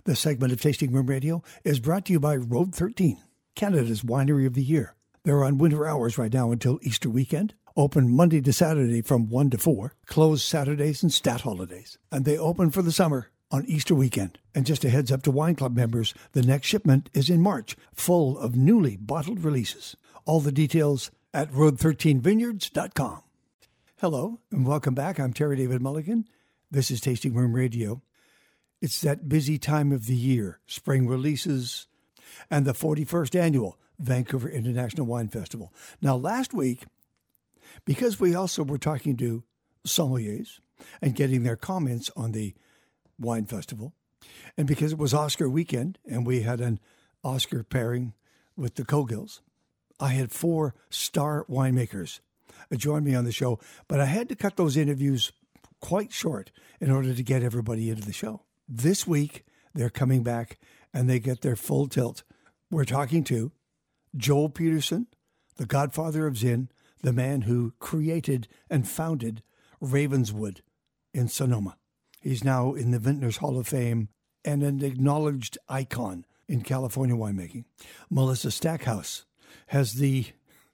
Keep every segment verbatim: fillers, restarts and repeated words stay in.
This segment of Tasting Room Radio is brought to you by Road thirteen, Canada's Winery of the Year. They're on winter hours right now until Easter weekend. Open Monday to Saturday from one to four. Closed Saturdays and stat holidays. And they open for the summer on Easter weekend. And just a heads up to Wine Club members, the next shipment is in March, full of newly bottled releases. All the details at road thirteen vineyards dot com. Hello, and welcome back. I'm Terry David Mulligan. This is Tasting Room Radio. It's that busy time of the year, spring releases, and the forty-first annual Vancouver International Wine Festival. Now, last week, because we also were talking to sommeliers and getting their comments on the wine festival, and because it was Oscar weekend and we had an Oscar pairing with the Cogills, I had four star winemakers join me on the show, but I had to cut those interviews quite short in order to get everybody into the show. This week, they're coming back and they get their full tilt. We're talking to Joel Peterson, the godfather of Zin, the man who created and founded Ravenswood in Sonoma. He's now in the Vintners Hall of Fame and an acknowledged icon in California winemaking. Melissa Stackhouse has the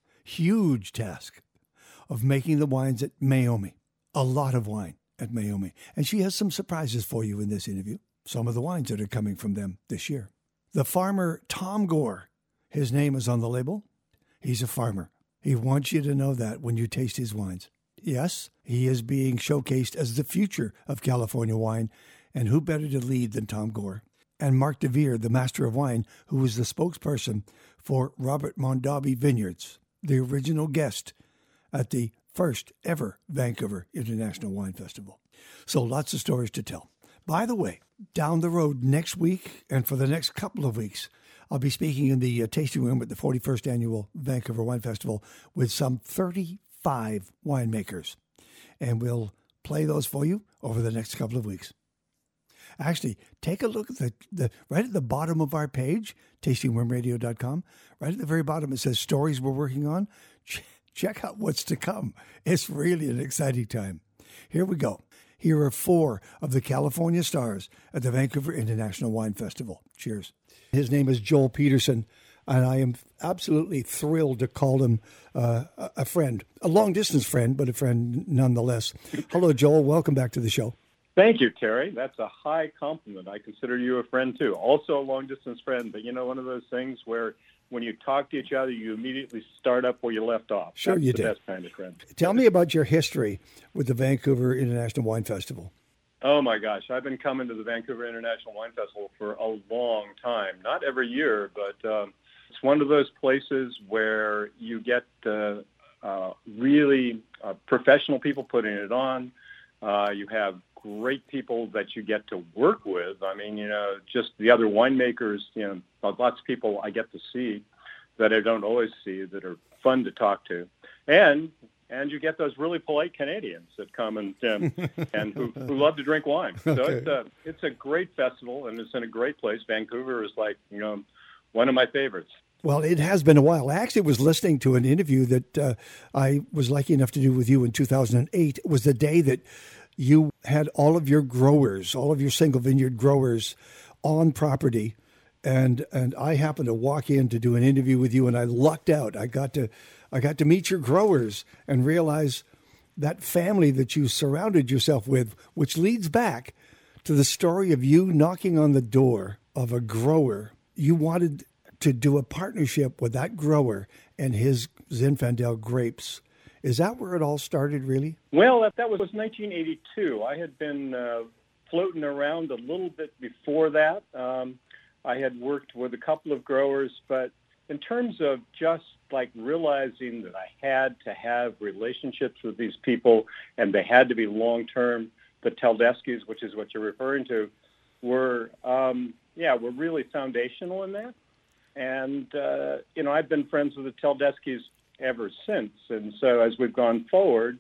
huge task of making the wines at Meiomi. A lot of wine at Meiomi. And she has some surprises for you in this interview. Some of the wines that are coming from them this year. The farmer Tom Gore, his name is on the label. He's a farmer. He wants you to know that when you taste his wines. Yes, he is being showcased as the future of California wine. And who better to lead than Tom Gore? And Mark DeVere, the master of wine, who was the spokesperson for Robert Mondavi Vineyards, the original guest at the first ever Vancouver International Wine Festival. So lots of stories to tell. By the way, down the road next week and for the next couple of weeks, I'll be speaking in the uh, tasting room at the forty-first Annual Vancouver Wine Festival with some thirty-five winemakers. And we'll play those for you over the next couple of weeks. Actually, take a look at the, the right at the bottom of our page, tasting room radio dot com. Right at the very bottom, it says stories we're working on. Check out what's to come. It's really an exciting time. Here we go. Here are four of the California stars at the Vancouver International Wine Festival. Cheers. His name is Joel Peterson, and I am absolutely thrilled to call him uh, a friend, a long-distance friend, but a friend nonetheless. Hello, Joel. Welcome back to the show. Thank you, Terry. That's a high compliment. I consider you a friend, too. Also a long-distance friend, but, you know, one of those things where when you talk to each other, you immediately start up where you left off. Sure, That's you the did. Best kind of friend. Tell me about your history with the Vancouver International Wine Festival. Oh, my gosh. I've been coming to the Vancouver International Wine Festival for a long time. Not every year, but um, it's one of those places where you get uh, uh, really uh, professional people putting it on. Uh, you have great people that you get to work with. I mean, you know, just the other winemakers, you know, lots of people I get to see that I don't always see that are fun to talk to. And and you get those really polite Canadians that come and um, and who, who love to drink wine. So Okay. it's a, it's a great festival, and it's in a great place. Vancouver is like, you know, one of my favorites. Well, it has been a while. I actually was listening to an interview that uh, I was lucky enough to do with you in two thousand eight. It was the day that you had all of your growers, all of your single vineyard growers on property. And and I happened to walk in to do an interview with you, and I lucked out. I got to I got to meet your growers and realize that family that you surrounded yourself with, which leads back to the story of you knocking on the door of a grower. You wanted to do a partnership with that grower and his Zinfandel grapes. Is that where it all started, really? Well, that, that was nineteen eighty-two. I had been uh, floating around a little bit before that. Um, I had worked with a couple of growers, but in terms of just like realizing that I had to have relationships with these people and they had to be long-term, the Teldeskis, which is what you're referring to, were, um, yeah, were really foundational in that. And, uh, you know, I've been friends with the Teldeskis ever since. And so as we've gone forward,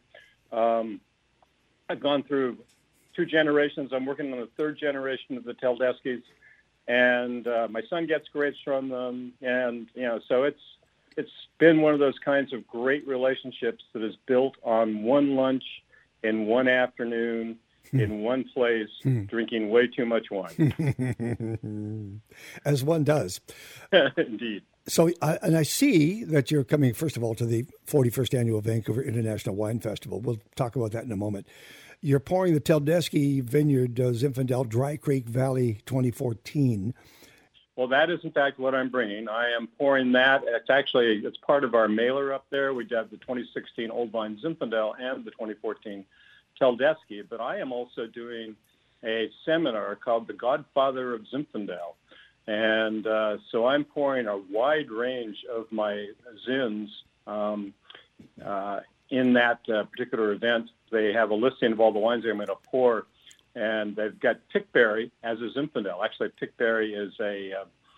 um, I've gone through two generations. I'm working on the third generation of the Teldeskis. And uh, my son gets grapes from them, and you know, so it's it's been one of those kinds of great relationships that is built on one lunch in one afternoon in one place, drinking way too much wine. As one does. Indeed. So, uh, and I see that you're coming, first of all, to the forty-first Annual Vancouver International Wine Festival. We'll talk about that in a moment. You're pouring the Teldeschi Vineyard uh, Zinfandel Dry Creek Valley twenty fourteen. Well, that is, in fact, what I'm bringing. I am pouring that. It's actually, it's part of our mailer up there. We have the twenty sixteen Old Vine Zinfandel and the twenty fourteen Teldeschi. But I am also doing a seminar called The Godfather of Zinfandel. And uh, so I'm pouring a wide range of my Zins um, uh, in that uh, particular event. They have a listing of all the wines I'm going to pour. And they've got Pickberry as a Zinfandel. Actually, Pickberry is a,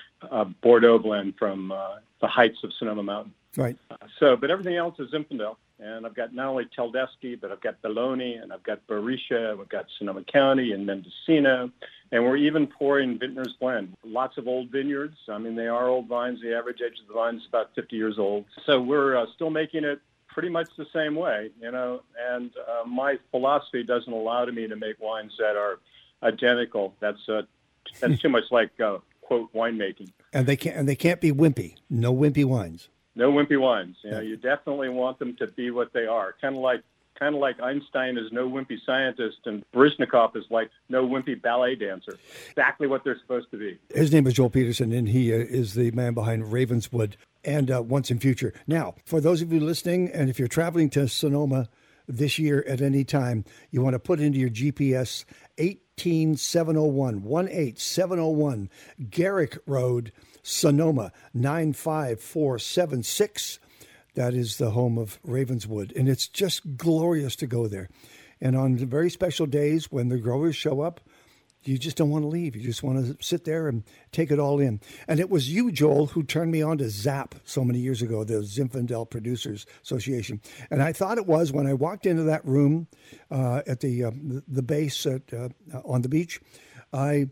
a Bordeaux blend from uh, the heights of Sonoma Mountain. Right. Uh, so, but everything else is Zinfandel. And I've got not only Teldeschi, but I've got Belloni, and I've got Barisha, we've got Sonoma County and Mendocino, and we're even pouring Vintner's Blend. Lots of old vineyards. I mean, they are old vines. The average age of the vine is about fifty years old. So we're uh, still making it pretty much the same way, you know, and uh, my philosophy doesn't allow me to make wines that are identical. That's uh, that's too much like, uh, quote, winemaking. And they can't, and they can't be wimpy. No wimpy wines. No wimpy wines. You know, you definitely want them to be what they are. Kind of like, kind of like Einstein is no wimpy scientist, and Baryshnikov is like no wimpy ballet dancer. Exactly what they're supposed to be. His name is Joel Peterson, and he uh, is the man behind Ravenswood and uh, Once and Future. Now, for those of you listening, and if you're traveling to Sonoma this year at any time, you want to put into your G P S eighteen seven oh one, one eight seven oh one, Garrick Road, Sonoma, nine five four seven six. That is the home of Ravenswood, and it's just glorious to go there. And on the very special days when the growers show up, you just don't want to leave. You just want to sit there and take it all in. And it was you, Joel, who turned me on to ZAP so many years ago, the Zinfandel Producers Association. And I thought it was when I walked into that room uh, at the uh, the base at, uh, on the beach, I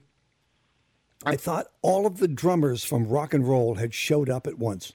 I thought all of the drummers from rock and roll had showed up at once.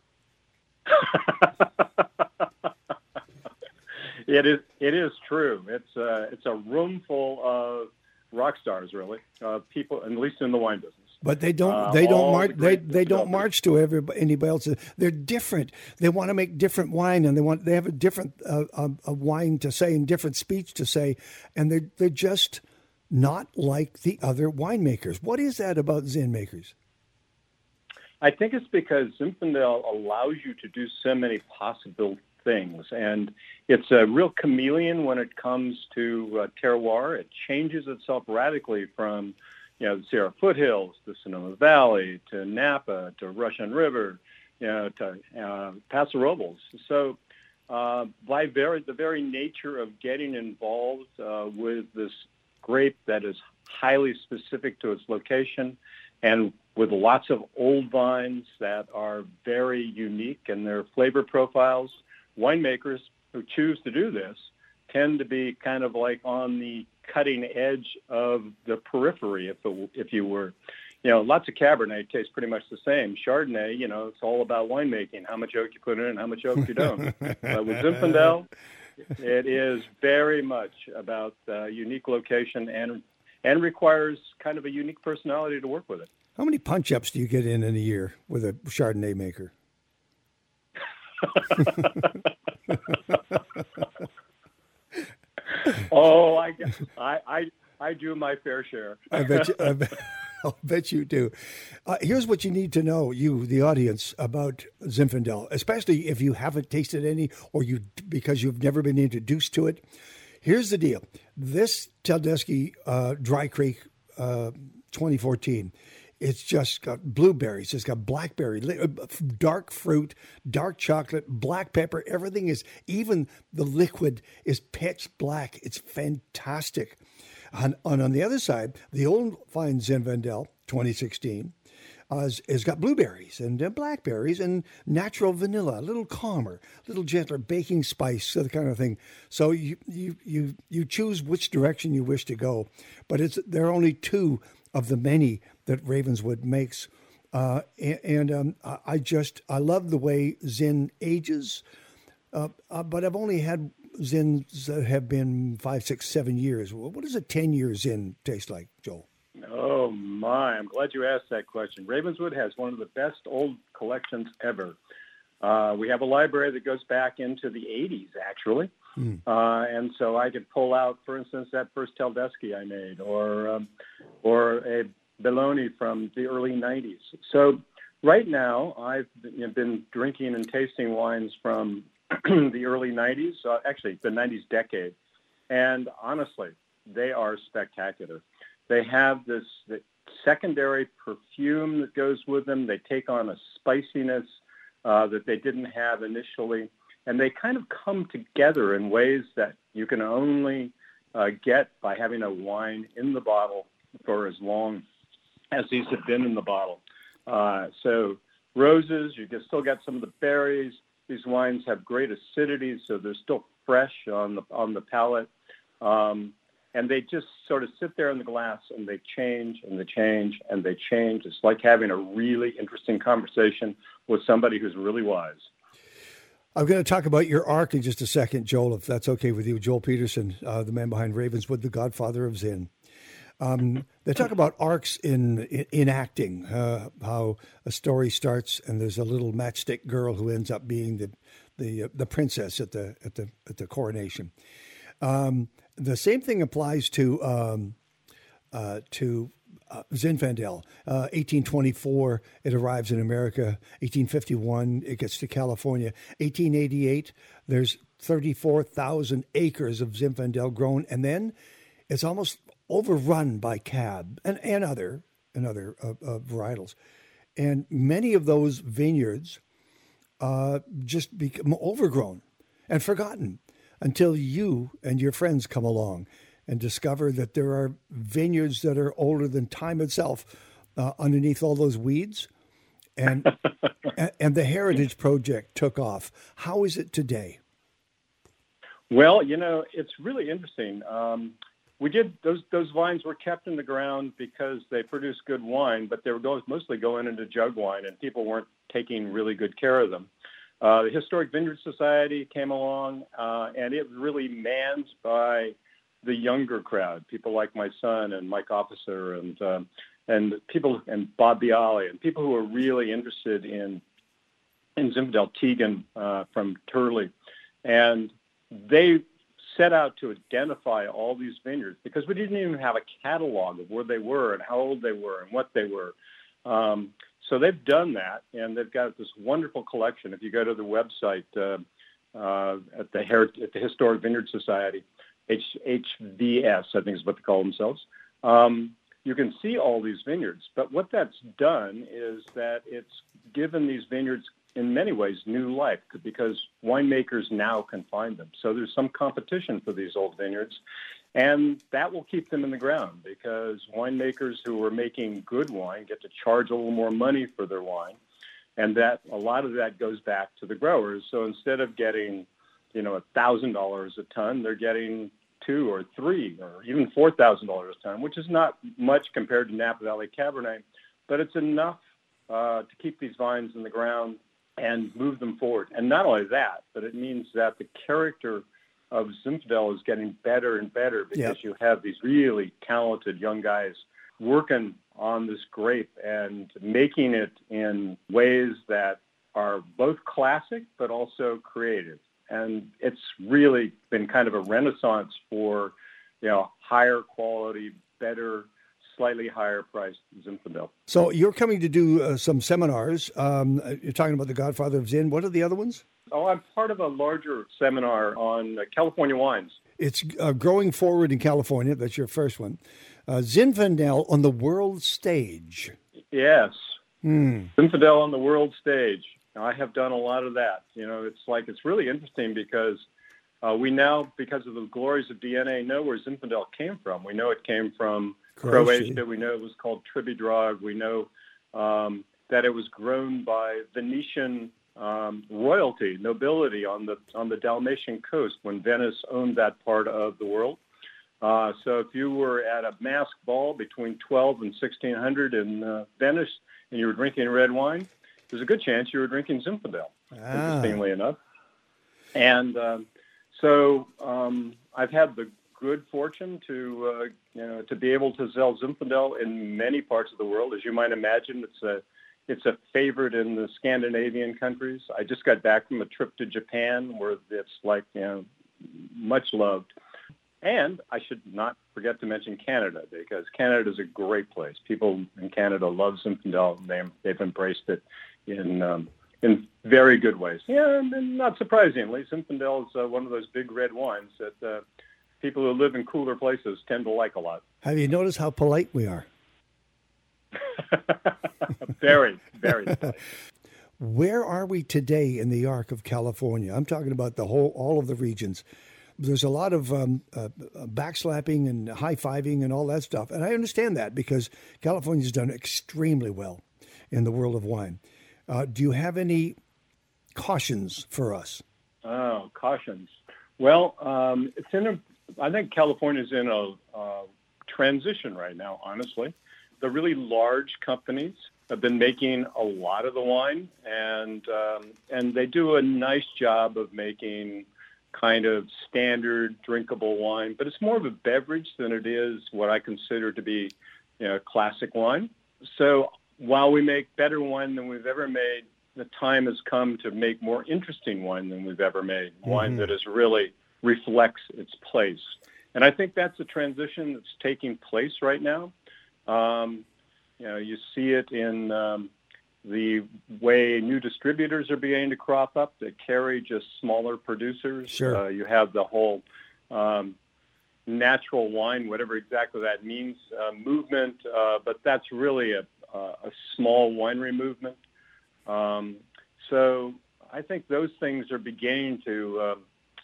It is. It is true. It's a. It's a room full of rock stars, really. Uh, people, at least in the wine business. But they don't. Uh, they don't march. the They great they don't developers. march to everybody, anybody else. They're different. They want to make different wine, and they want. They have a different uh, a, a wine to say and different speech to say, and they're they're just not like the other winemakers. What is that about Zin makers? I think it's because Zinfandel allows you to do so many possible things, and it's a real chameleon when it comes to uh, terroir. It changes itself radically from, you know, the Sierra foothills to Sonoma Valley to Napa to Russian River, you know, to uh, Paso Robles. So, uh, by very the very nature of getting involved uh, with this grape that is highly specific to its location, and with lots of old vines that are very unique in their flavor profiles, winemakers who choose to do this tend to be kind of like on the cutting edge of the periphery, if it, if you were. You know, lots of Cabernet tastes pretty much the same. Chardonnay, you know, it's all about winemaking, how much oak you put in and how much oak you don't. But with Zinfandel, it is very much about uh, unique location and and requires kind of a unique personality to work with it. How many punch-ups do you get in in a year with a Chardonnay maker? oh, I, I, I, I do my fair share. I bet you, I bet, I'll bet you do. Uh, here's what you need to know, you, the audience, about Zinfandel, especially if you haven't tasted any or you because you've never been introduced to it. Here's the deal. This Teldeschi uh, Dry Creek uh, twenty fourteen, it's just got blueberries, it's got blackberry, dark fruit, dark chocolate, black pepper. Everything is, even the liquid is pitch black. It's fantastic. And, and on the other side, the Old Vine Zinfandel twenty sixteen uh, has, has got blueberries and uh, blackberries and natural vanilla, a little calmer, a little gentler, baking spice, that kind of thing. So you you you you choose which direction you wish to go, but it's there are only two of the many that Ravenswood makes, uh, and, and um, I just I love the way Zin ages, uh, uh, but I've only had Zins that have been five, six, seven years. What does a ten year Zin taste like, Joel? Oh, my. I'm glad you asked that question. Ravenswood has one of the best old collections ever. Uh, we have a library that goes back into the eighties, actually. Mm. Uh, and so I could pull out, for instance, that first Teldeschi I made, or um, or a Belloni from the early nineties. So right now, I've you know, been drinking and tasting wines from the early nineties, uh, actually the nineties decade. And honestly, they are spectacular. They have this the secondary perfume that goes with them. They take on a spiciness uh, that they didn't have initially. And they kind of come together in ways that you can only uh, get by having a wine in the bottle for as long as these have been in the bottle. Uh, so roses, you can still get some of the berries. These wines have great acidity, so they're still fresh on the on the palate. Um, and they just sort of sit there in the glass, and they change, and they change, and they change. It's like having a really interesting conversation with somebody who's really wise. I'm going to talk about your arc in just a second, Joel, if that's okay with you. Joel Peterson, uh, the man behind Ravenswood, the godfather of Zin. Um, they talk about arcs in in, in acting, uh, how a story starts and there's a little matchstick girl who ends up being the the uh, the princess at the at the at the coronation. Um, the same thing applies to um, uh, to uh, Zinfandel. Uh, eighteen twenty-four, it arrives in America. eighteen fifty-one, it gets to California. eighteen eighty-eight, there's thirty-four thousand acres of Zinfandel grown, and then it's almost overrun by Cab and, and other and other uh, uh, varietals. And many of those vineyards uh, just become overgrown and forgotten until you and your friends come along and discover that there are vineyards that are older than time itself uh, underneath all those weeds. And, and the Heritage Project took off. How is it today? Well, you know, it's really interesting. Um, We did those. Those vines were kept in the ground because they produced good wine, but they were going, mostly going into jug wine, and people weren't taking really good care of them. Uh, the Historic Vineyard Society came along, uh, and it was really manned by the younger crowd, people like my son and Mike Officer, and um, and people and Bob Bialy, and people who were really interested in in Zinfandel. Tegan uh, from Turley, and they set out to identify all these vineyards because we didn't even have a catalog of where they were and how old they were and what they were. Um, so they've done that, and they've got this wonderful collection. If you go to the website uh, uh, at the Her- at the Historic Vineyard Society, H- HVS, I think is what they call themselves, um, you can see all these vineyards. But what that's done is that it's given these vineyards in many ways, new life because winemakers now can find them. So there's some competition for these old vineyards, and that will keep them in the ground because winemakers who are making good wine get to charge a little more money for their wine, and that a lot of that goes back to the growers. So instead of getting, you know, a thousand dollars a ton, they're getting two or three or even four thousand dollars a ton, which is not much compared to Napa Valley Cabernet, but it's enough uh, to keep these vines in the ground and move them forward. And not only that, but it means that the character of Zinfandel is getting better and better because yep. you have these really talented young guys working on this grape and making it in ways that are both classic but also creative. And it's really been kind of a renaissance for, you know, higher quality, better, slightly higher priced Zinfandel. So you're coming to do uh, some seminars. Um, you're talking about the Godfather of Zin. What are the other ones? Oh, I'm part of a larger seminar on uh, California wines. It's uh, Growing Forward in California. That's your first one. Uh, Zinfandel on the world stage. Yes. Hmm. Zinfandel on the world stage. Now, I have done a lot of that. You know, it's like, it's really interesting because uh, we now, because of the glories of D N A, know where Zinfandel came from. We know it came from Croatia. Croatia. We know it was called Tribidrog. We know um, that it was grown by Venetian um, royalty, nobility on the on the Dalmatian coast when Venice owned that part of the world. Uh, so if you were at a masked ball between twelve and sixteen hundred in uh, Venice and you were drinking red wine, there's a good chance you were drinking Zinfandel, ah. interestingly enough. And um, So um, I've had the good fortune to uh, you know to be able to sell Zinfandel in many parts of the world. As you might imagine, it's a it's a favorite in the Scandinavian countries. I just got back from a trip to Japan where it's like you know much loved. And I should not forget to mention Canada, because Canada is a great place. People in Canada love Zinfandel. They, they've embraced it in um, in very good ways. Yeah, and not surprisingly, Zinfandel is uh, one of those big red wines that uh, people who live in cooler places tend to like a lot. Have you noticed how polite we are? very, very polite. Where are we today in the arc of California? I'm talking about the whole, all of the regions. There's a lot of um, uh, backslapping and high-fiving and all that stuff. And I understand that because California's done extremely well in the world of wine. Uh, do you have any cautions for us? Oh, cautions. Well, um, it's in a, I think California's in a uh, transition right now, honestly. The really large companies have been making a lot of the wine, and um, and they do a nice job of making kind of standard drinkable wine, but it's more of a beverage than it is what I consider to be, you know, classic wine. So while we make better wine than we've ever made, the time has come to make more interesting wine than we've ever made, mm-hmm. wine that is really reflects its place. And I think that's a transition that's taking place right now. Um, you know, you see it in um, the way new distributors are beginning to crop up that carry just smaller producers. Sure. Uh, you have the whole um, natural wine, whatever exactly that means, uh, movement, uh, but that's really a, a small winery movement. Um, so I think those things are beginning to uh,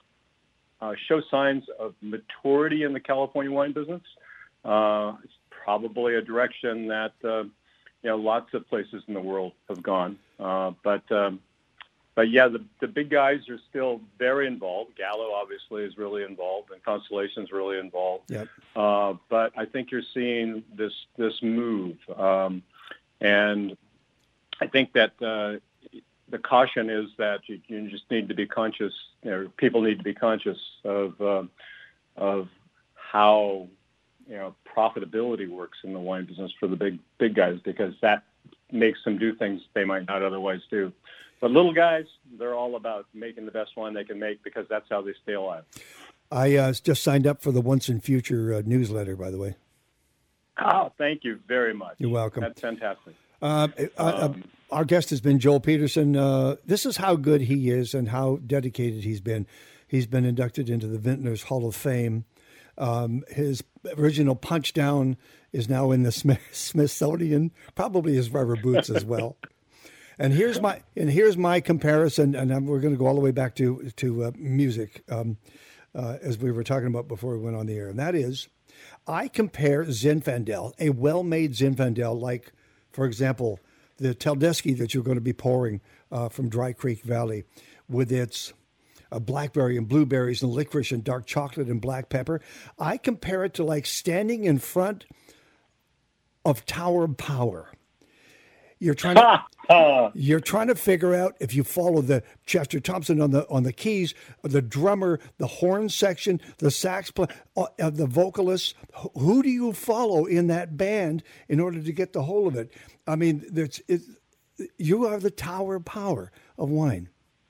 uh, show signs of maturity in the California wine business. Uh, it's probably a direction that uh, you know, lots of places in the world have gone. Uh, but, um, but yeah, the, the big guys are still very involved. Gallo obviously is really involved, and Constellation's really involved. Yep. Uh, but I think you're seeing this, this move. Um, and I think that uh, the caution is that you, you just need to be conscious, you know, people need to be conscious of, uh, of how, you know, profitability works in the wine business for the big big guys, because that makes them do things they might not otherwise do. But little guys, they're all about making the best wine they can make, because that's how they stay alive. I uh, just signed up for the Once and Future uh, newsletter, by the way. Oh, thank you very much. You're welcome. That's fantastic. Uh, uh, um, our guest has been Joel Peterson. Uh, this is how good he is and how dedicated he's been. He's been inducted into the Vintners Hall of Fame. Um, his original Punch Down is now in the Smithsonian, probably his rubber boots as well. And here's my and here's my comparison, and I'm, we're going to go all the way back to to uh, music, um, uh, as we were talking about before we went on the air. And that is, I compare Zinfandel, a well-made Zinfandel, like, for example, the Tedeschi that you're going to be pouring uh, from Dry Creek Valley, with its Uh, blackberry and blueberries and licorice and dark chocolate and black pepper. I compare it to like standing in front of Tower of Power. You're trying to you're trying to figure out, if you follow the Chester Thompson on the on the keys, the drummer, the horn section, the sax player, uh, the vocalist. Who do you follow in that band in order to get the whole of it? I mean, there's it, you are the Tower of Power of wine.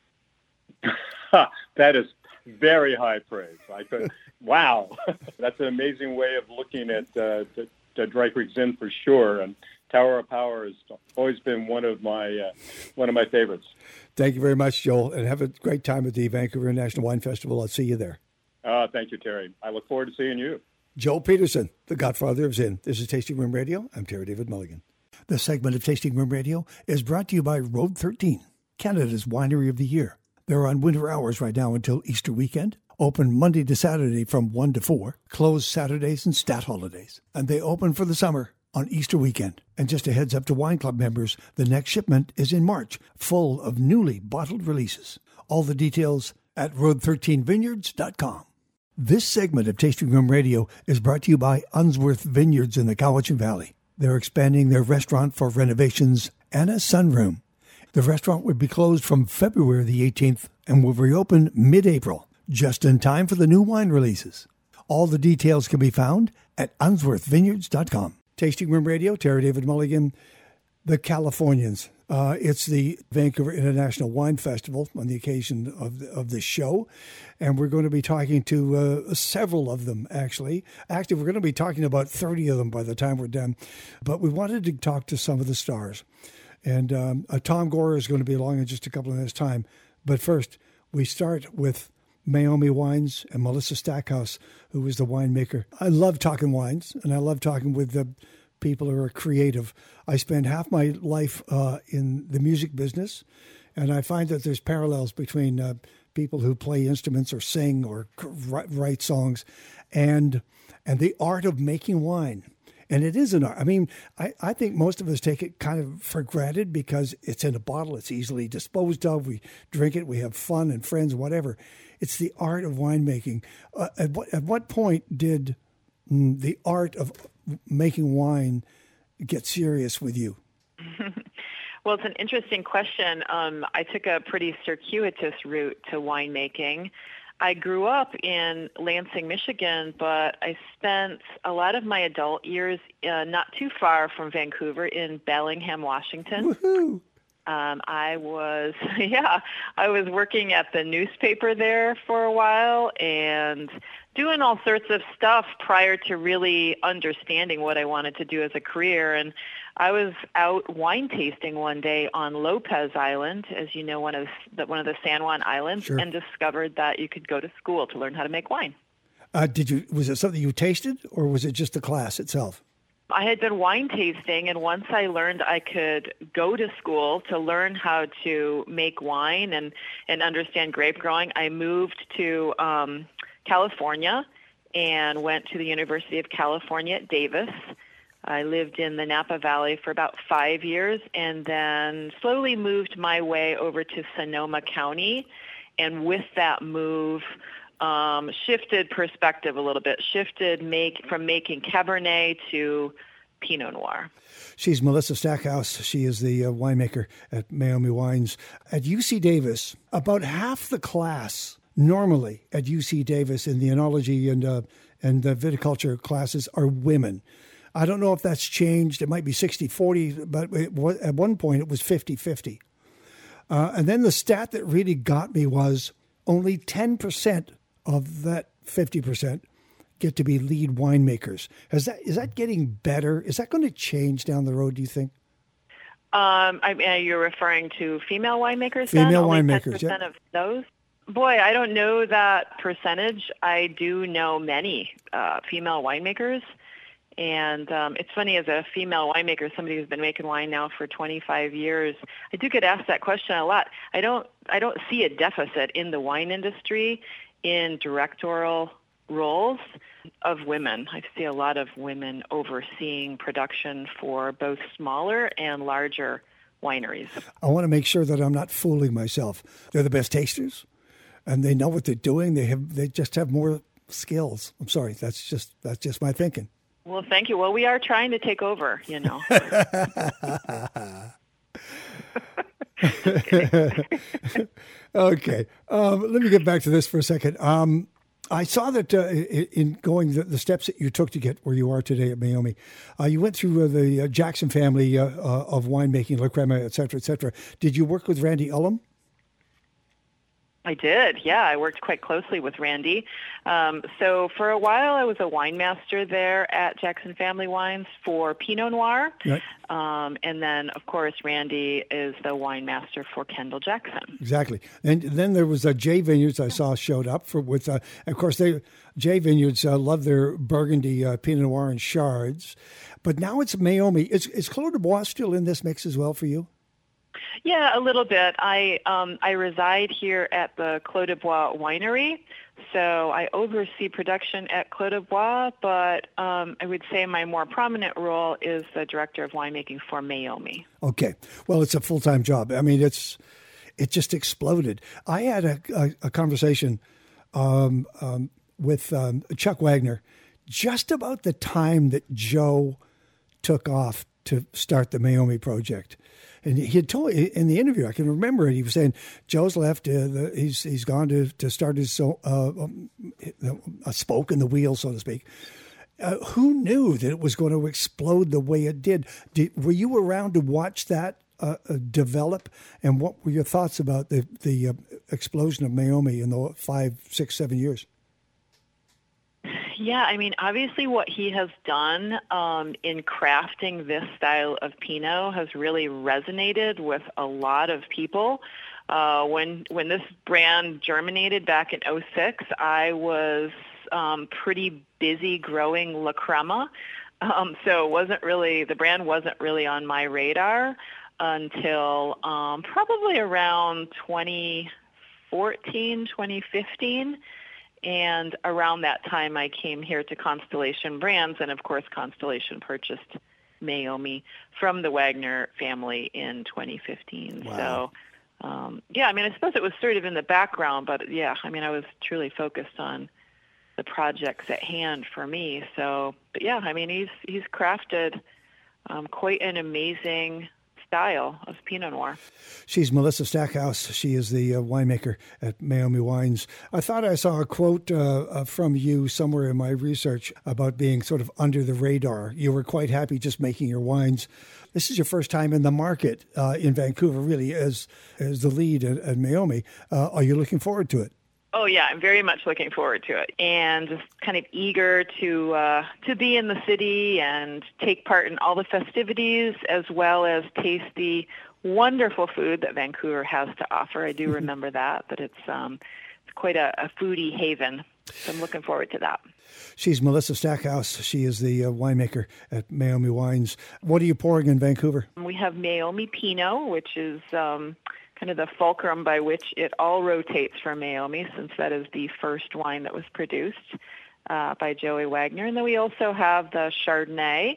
That is very high praise. I could, wow, that's an amazing way of looking at uh, the, the Dry Creek Zin for sure. And Tower of Power has always been one of my uh, one of my favorites. Thank you very much, Joel, and have a great time at the Vancouver International Wine Festival. I'll see you there. Uh, thank you, Terry. I look forward to seeing you. Joel Peterson, the godfather of Zin. This is Tasting Room Radio. I'm Terry David Mulligan. This segment of Tasting Room Radio is brought to you by Road thirteen, Canada's Winery of the Year. They're on winter hours right now until Easter weekend. Open Monday to Saturday from one to four. Closed Saturdays and stat holidays. And they open for the summer on Easter weekend. And just a heads up to Wine Club members, the next shipment is in March, full of newly bottled releases. All the details at road thirteen vineyards dot com. This segment of Tasting Room Radio is brought to you by Unsworth Vineyards in the Cowichan Valley. They're expanding their restaurant for renovations and a sunroom. The restaurant would be closed from February the eighteenth and will reopen mid-April. just in time for the new wine releases. All the details can be found at unsworth vineyards dot com. Tasting Room Radio, Terry David Mulligan, the Californians. Uh, it's the Vancouver International Wine Festival on the occasion of the, of this show, and we're going to be talking to uh, several of them, actually. Actually, we're going to be talking about thirty of them by the time we're done, but we wanted to talk to some of the stars. And um, uh, Tom Gore is going to be along in just a couple of minutes' time. But first, we start with Meiomi Wines and Melissa Stackhouse, who is the winemaker. I love talking wines, and I love talking with the people who are creative. I spend half my life uh, in the music business, and I find that there's parallels between uh, people who play instruments or sing or write songs and and the art of making wine. And it is an art. I mean, I, I think most of us take it kind of for granted because it's in a bottle. It's easily disposed of. We drink it. We have fun and friends, whatever. It's the art of winemaking. Uh, at, what, at what point did mm, the art of making wine get serious with you? Well, it's an interesting question. Um, I took a pretty circuitous route to winemaking. I grew up in Lansing, Michigan, but I spent a lot of my adult years uh, not too far from Vancouver in Bellingham, Washington. Woohoo! Um, I was, yeah, I was working at the newspaper there for a while and doing all sorts of stuff prior to really understanding what I wanted to do as a career. And I was out wine tasting one day on Lopez Island, as you know, one of the, one of the San Juan Islands, Sure. and discovered that you could go to school to learn how to make wine. Uh, did you? Was it something you tasted, or was it just the class itself? I had been wine tasting, and once I learned I could go to school to learn how to make wine and, and understand grape growing, I moved to um, California and went to the University of California at Davis. I lived in the Napa Valley for about five years and then slowly moved my way over to Sonoma County. And with that move, um, shifted perspective a little bit, shifted make from making Cabernet to Pinot Noir. She's Melissa Stackhouse. She is the uh, winemaker at Meiomi Wines. At U C Davis, about half the class normally at U C Davis in the enology and uh, and the viticulture classes are women. I don't know if that's changed. It might be sixty forty, but it was, at one point it was fifty fifty. Uh, and then the stat that really got me was only ten percent of that fifty percent get to be lead winemakers. Is that, is that getting better? Is that going to change down the road, do you think? Um, I mean, you're referring to female winemakers? Female then? winemakers, Only ten percent yeah. of those? Boy, I don't know that percentage. I do know many uh, female winemakers. And um, it's funny, as a female winemaker, somebody who's been making wine now for twenty-five years, I do get asked that question a lot. I don't, I don't see a deficit in the wine industry in directorial roles of women. I see a lot of women overseeing production for both smaller and larger wineries. I want to make sure that I'm not fooling myself. They're the best tasters, and they know what they're doing. They have, they just have more skills. I'm sorry, that's just that's just my thinking. Well, thank you. Well, we are trying to take over, you know. Okay. Um, let me get back to this for a second. Um, I saw that uh, in going the, the steps that you took to get where you are today at Meiomi, uh, you went through uh, the uh, Jackson family uh, uh, of winemaking, La Crema, et cetera, et cetera. Did you work with Randy Ullum? I did, yeah. I worked quite closely with Randy. Um, so for a while, I was a wine master there at Jackson Family Wines for Pinot Noir. Right. Um, and then, of course, Randy is the wine master for Kendall Jackson. Exactly. And then there was uh, J Vineyards I saw showed up for with, uh, of course, they J Vineyards uh, love their Burgundy, uh, Pinot Noir, and Chards. But now it's Meiomi. Is, is Clos du Bois still in this mix as well for you? Yeah, a little bit. I um, I reside here at the Clos du Bois Winery, so I oversee production at Clos du Bois, but um, I would say my more prominent role is the director of winemaking for Meiomi. Okay. Well, it's a full-time job. I mean, it's it just exploded. I had a, a, a conversation um, um, with um, Chuck Wagner just about the time that Joe took off to start the Meiomi project. And he had told in the interview, I can remember it. He was saying, "Joe's left. Uh, the, he's he's gone to, to start his so uh, a spoke in the wheel, so to speak." Uh, who knew that it was going to explode the way it did? did were you around to watch that uh, uh, develop? And what were your thoughts about the the uh, explosion of Meiomi in the five, six, seven years? Yeah, I mean, obviously what he has done um, in crafting this style of Pinot has really resonated with a lot of people. Uh, when when this brand germinated back in oh six, I was um, pretty busy growing La Crema, um, so it wasn't really, the brand wasn't really on my radar until um, probably around twenty fourteen, twenty fifteen. And around that time, I came here to Constellation Brands, and of course, Constellation purchased Meiomi from the Wagner family in twenty fifteen. Wow. So, um, yeah, I mean, I suppose it was sort of in the background, but yeah, I mean, I was truly focused on the projects at hand for me. So, but yeah, I mean, he's he's crafted um, quite an amazing style of Pinot Noir. She's Melissa Stackhouse. She is the uh, winemaker at Meiomi Wines. I thought I saw a quote uh, uh, from you somewhere in my research about being sort of under the radar. You were quite happy just making your wines. This is your first time in the market uh, in Vancouver, really, as as the lead at, at Meiomi. Uh, are you looking forward to it? Oh, yeah, I'm very much looking forward to it, and just kind of eager to uh, to be in the city and take part in all the festivities, as well as taste the wonderful food that Vancouver has to offer. I do remember that, that it's, um, it's quite a, a foodie haven, so I'm looking forward to that. She's Melissa Stackhouse. She is the uh, winemaker at Meiomi Wines. What are you pouring in Vancouver? We have Meiomi Pinot, which is Um, kind of the fulcrum by which it all rotates for Meiomi, since that is the first wine that was produced uh, by Joey Wagner. And then we also have the Chardonnay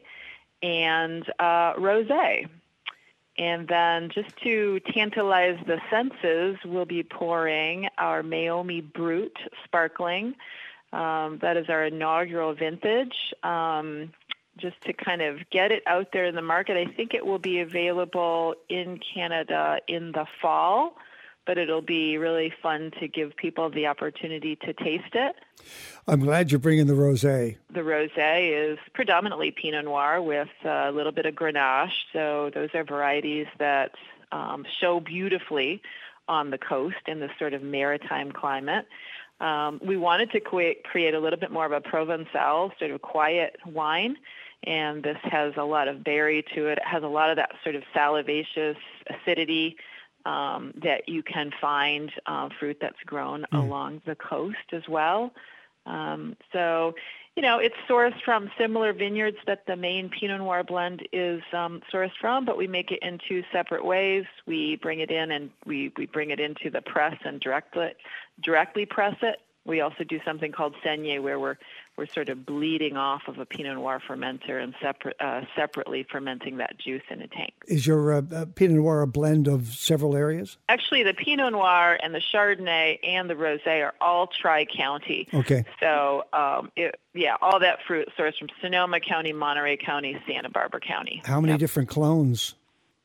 and uh, Rosé. And then just to tantalize the senses, we'll be pouring our Meiomi Brut Sparkling. Um, that is our inaugural vintage. Um, just to kind of get it out there in the market. I think it will be available in Canada in the fall, but it'll be really fun to give people the opportunity to taste it. I'm glad you're bringing the rosé. The rosé is predominantly Pinot Noir with a little bit of Grenache, so those are varieties that um, show beautifully on the coast in this sort of maritime climate. Um, we wanted to create, create a little bit more of a Provençal, sort of quiet wine, and this has a lot of berry to it. It has a lot of that sort of salivaceous acidity um, that you can find uh, fruit that's grown mm. along the coast as well. Um, so, you know, it's sourced from similar vineyards that the main Pinot Noir blend is um, sourced from, but we make it in two separate ways. We bring it in and we, we bring it into the press and directly, directly press it. We also do something called saignée, where we're we're sort of bleeding off of a Pinot Noir fermenter and separate, uh, separately fermenting that juice in a tank. Is your uh, uh, Pinot Noir a blend of several areas? Actually, the Pinot Noir and the Chardonnay and the Rosé are all Tri-County. Okay. So, um, it, yeah, all that fruit sourced from Sonoma County, Monterey County, Santa Barbara County. How many yep. different clones?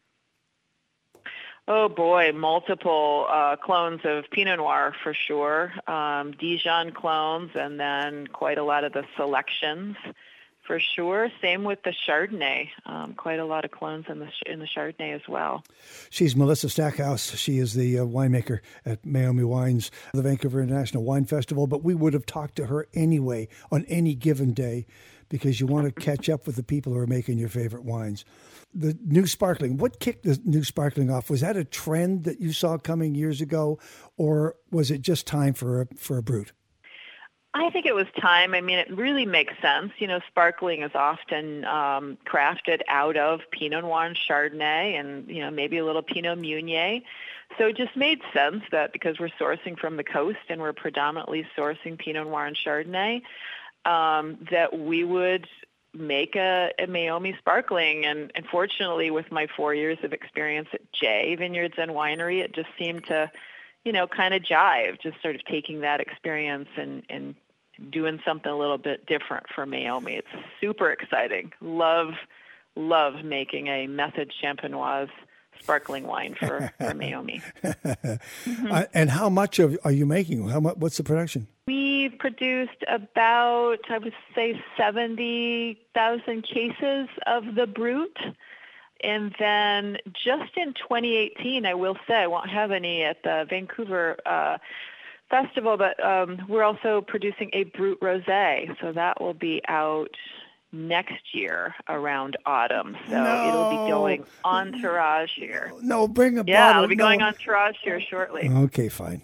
Oh, boy, multiple uh, clones of Pinot Noir for sure. Um, Dijon clones, and then quite a lot of the selections for sure. Same with the Chardonnay. Um, quite a lot of clones in the in the Chardonnay as well. She's Melissa Stackhouse. She is the uh, winemaker at Meiomi Wines, the Vancouver International Wine Festival. But we would have talked to her anyway on any given day, because you want to catch up with the people who are making your favorite wines. The new sparkling, what kicked the new sparkling off? Was that a trend that you saw coming years ago, or was it just time for a, for a brut? I think it was time. I mean, it really makes sense. You know, sparkling is often um, crafted out of Pinot Noir and Chardonnay and, you know, maybe a little Pinot Meunier. So it just made sense that because we're sourcing from the coast and we're predominantly sourcing Pinot Noir and Chardonnay, um, that we would make a, a Meiomi sparkling. And unfortunately, with my four years of experience at J Vineyards and Winery, it just seemed to, you know, kind of jive, just sort of taking that experience and, and doing something a little bit different for Meiomi. It's super exciting. Love, love making a Method Champenoise sparkling wine for, for Meiomi. mm-hmm. uh, and how much of are you making? How much? What's the production? We've produced about, I would say, seventy thousand cases of the Brut. And then just in twenty eighteen, I will say, I won't have any at the Vancouver uh, Festival, but um, we're also producing a Brut Rosé. So that will be out next year around autumn. So no. it'll be going on Entourage here. No, bring a yeah, bottle. it'll be no. going on Entourage here shortly. Okay, fine.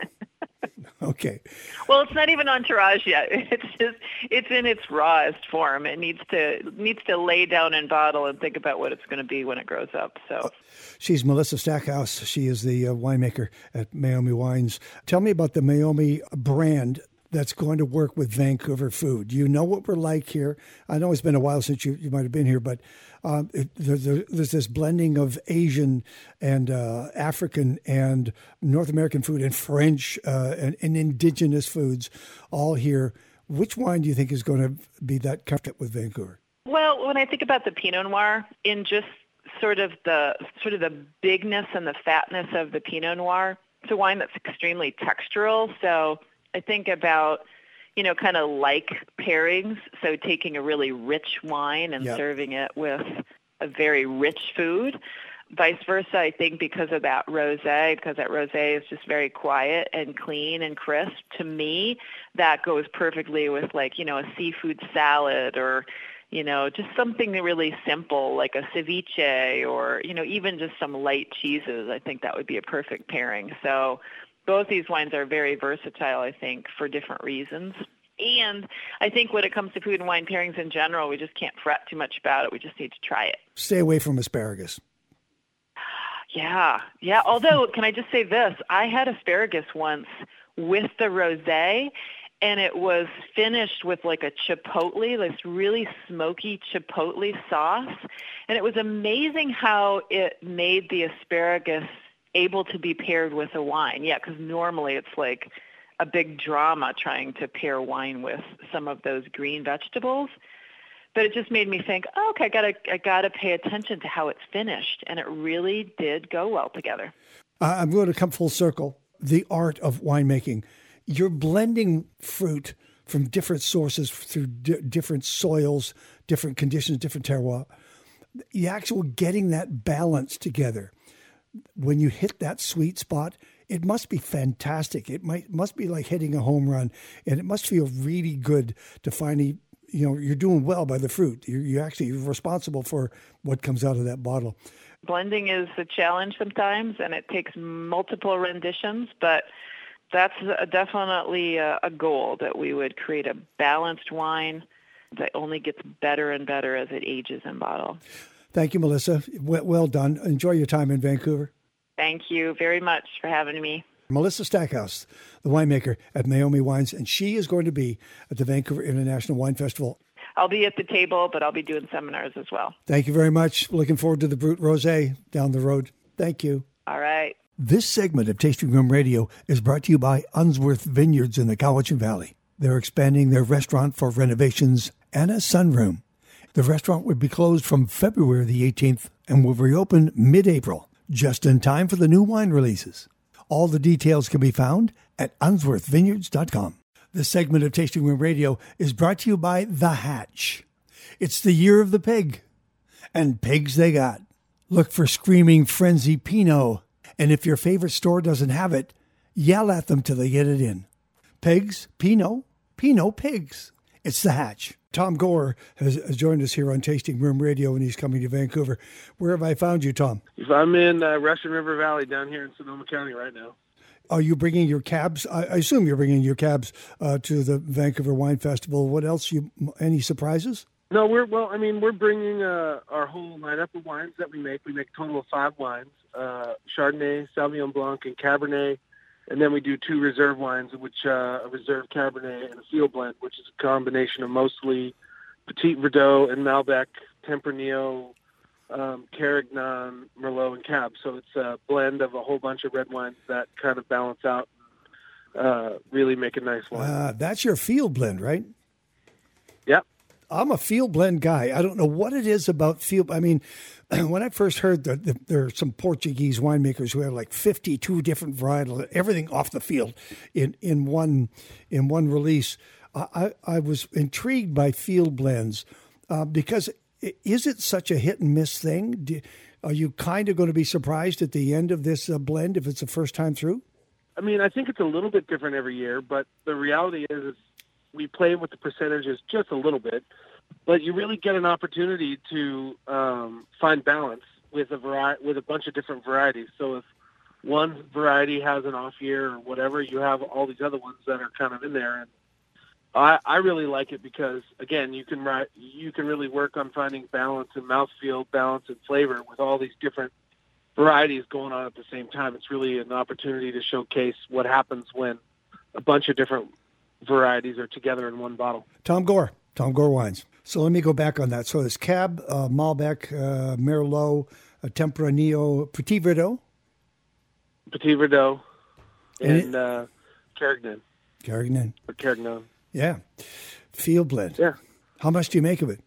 Okay. Well, it's not even Entourage yet. It's just it's in its rawest form. It needs to needs to lay down in bottle and think about what it's going to be when it grows up. So, she's Melissa Stackhouse. She is the uh, winemaker at Meiomi Wines. Tell me about the Meiomi brand that's going to work with Vancouver food. You know what we're like here. I know it's been a while since you, you might have been here, but um, it, there, there, there's this blending of Asian and uh, African and North American food and French uh, and, and indigenous foods all here. Which wine do you think is going to be that comfortable with Vancouver? Well, when I think about the Pinot Noir, in just sort of the sort of the bigness and the fatness of the Pinot Noir, it's a wine that's extremely textural. So I think about, you know, kind of like pairings. So taking a really rich wine and yep. serving it with a very rich food. Vice versa, I think because of that rosé, because that rosé is just very quiet and clean and crisp. To me, that goes perfectly with like, you know, a seafood salad or, you know, just something really simple like a ceviche or, you know, even just some light cheeses. I think that would be a perfect pairing. So both these wines are very versatile, I think, for different reasons. And I think when it comes to food and wine pairings in general, we just can't fret too much about it. We just need to try it. Stay away from asparagus. Yeah, yeah. Although, can I just say this? I had asparagus once with the rosé, and it was finished with like a chipotle, this really smoky chipotle sauce. And it was amazing how it made the asparagus able to be paired with a wine. Yeah, because normally it's like a big drama trying to pair wine with some of those green vegetables. But it just made me think, oh, okay, I gotta, I gotta pay attention to how it's finished, and it really did go well together. Uh, I'm going to come full circle. The art of winemaking. You're blending fruit from different sources through di- different soils, different conditions, different terroir. The actual getting that balance together. When you hit that sweet spot, it must be fantastic. It might must be like hitting a home run, and it must feel really good to finally, you know, you're doing well by the fruit. You're, you're actually responsible for what comes out of that bottle. Blending is a challenge sometimes, and it takes multiple renditions, but that's a, definitely a, a goal, that we would create a balanced wine that only gets better and better as it ages in bottle. Thank you, Melissa. Well, well done. Enjoy your time in Vancouver. Thank you very much for having me. Melissa Stackhouse, the winemaker at Meiomi Wines, and she is going to be at the Vancouver International Wine Festival. I'll be at the table, but I'll be doing seminars as well. Thank you very much. Looking forward to the Brut Rosé down the road. Thank you. All right. This segment of Tasting Room Radio is brought to you by Unsworth Vineyards in the Cowichan Valley. They're expanding their restaurant for renovations and a sunroom. The restaurant would be closed from February the eighteenth and will reopen mid-April, just in time for the new wine releases. All the details can be found at unsworth vineyards dot com. This segment of Tasting Room Radio is brought to you by The Hatch. It's the year of the pig, and pigs they got. Look for Screaming Frenzy Pinot, and if your favorite store doesn't have it, yell at them till they get it in. Pigs, Pinot, Pinot pigs. It's The Hatch. Tom Gore has, has joined us here on Tasting Room Radio, and he's coming to Vancouver. Where have I found you, Tom? I'm in uh, Russian River Valley down here in Sonoma County right now. Are you bringing your cabs? I, I assume you're bringing your cabs uh, to the Vancouver Wine Festival. What else? You any surprises? No, we're well. I mean, we're bringing uh, our whole lineup of wines that we make. We make a total of five wines: uh, Chardonnay, Sauvignon Blanc, and Cabernet. And then we do two reserve wines, which uh, a reserve Cabernet and a field blend, which is a combination of mostly Petit Verdot and Malbec, Tempranillo, um, Carignan, Merlot, and Cab. So it's a blend of a whole bunch of red wines that kind of balance out and uh, really make a nice wine. Uh, that's your field blend, right? Yep. I'm a field blend guy. I don't know what it is about field. I mean, when I first heard that the, there are some Portuguese winemakers who have like fifty-two different varietals, everything off the field in, in one in one release, I, I was intrigued by field blends uh, because is it such a hit and miss thing? Do, are you kind of going to be surprised at the end of this uh, blend if it's the first time through? I mean, I think it's a little bit different every year, but the reality is, is we play with the percentages just a little bit, but you really get an opportunity to um, find balance with a variety, with a bunch of different varieties. So if one variety has an off year or whatever, you have all these other ones that are kind of in there. And I, I really like it because, again, you can write, you can really work on finding balance and mouthfeel, balance and flavor with all these different varieties going on at the same time. It's really an opportunity to showcase what happens when a bunch of different varieties are together in one bottle. Tom Gore, Tom Gore Wines. So let me go back on that. So there's Cab, uh, Malbec, uh, Merlot, uh, Tempranillo, Petit Verdot. Petit Verdot and, and uh, Carignan. Carignan. Or Carignan. Yeah. Field blend. Yeah. How much do you make of it?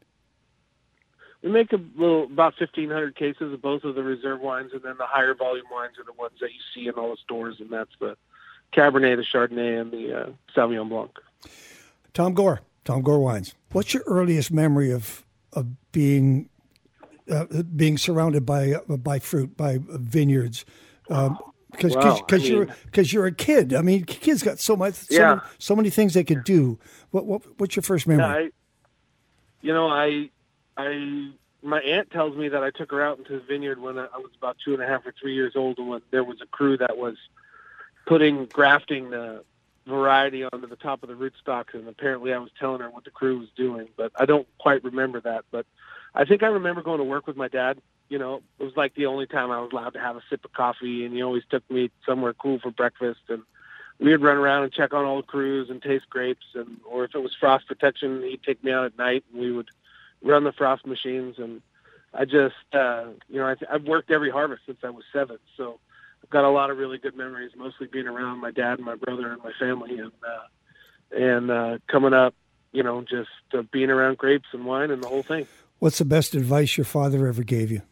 We make a little, about fifteen hundred cases of both of the reserve wines, and then the higher volume wines are the ones that you see in all the stores, and that's the Cabernet, the Chardonnay, and the uh, Sauvignon Blanc. Tom Gore, Tom Gore Wines. What's your earliest memory of of being uh, being surrounded by uh, by fruit, by vineyards? Um, because wow, because I mean, you're because you're a kid. I mean, kids got so much, so, yeah. many, so many things they could do. What what what's your first memory? Yeah, I, you know, I I my aunt tells me that I took her out into the vineyard when I, I was about two and a half or three years old, and when there was a crew that was putting grafting the variety onto the top of the rootstocks, and apparently I was telling her what the crew was doing, but I don't quite remember that. But I think I remember going to work with my dad. You know, it was like the only time I was allowed to have a sip of coffee, and he always took me somewhere cool for breakfast, and we would run around and check on all the crews and taste grapes, and or if it was frost protection, he'd take me out at night, and we would run the frost machines. And I just, uh, you know, I th- I've worked every harvest since I was seven, so I've got a lot of really good memories, mostly being around my dad and my brother and my family, and uh, and uh, coming up, you know, just uh, being around grapes and wine and the whole thing. What's the best advice your father ever gave you?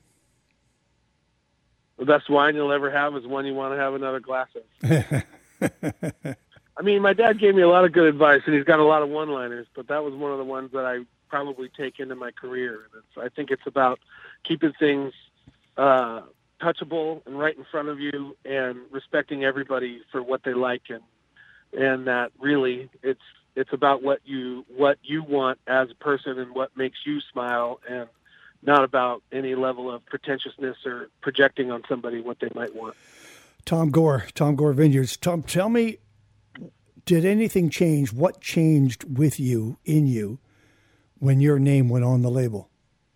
The best wine you'll ever have is one you want to have another glass of. I mean, my dad gave me a lot of good advice, and he's got a lot of one-liners, but that was one of the ones that I probably take into my career. And it's, I think it's about keeping things uh, touchable and right in front of you, and respecting everybody for what they like, and and that really it's it's about what you what you want as a person and what makes you smile, and not about any level of pretentiousness or projecting on somebody what they might want. Tom Gore, Tom Gore Vineyards. Tom, tell me, did anything change? What changed with you, in you, when your name went on the label?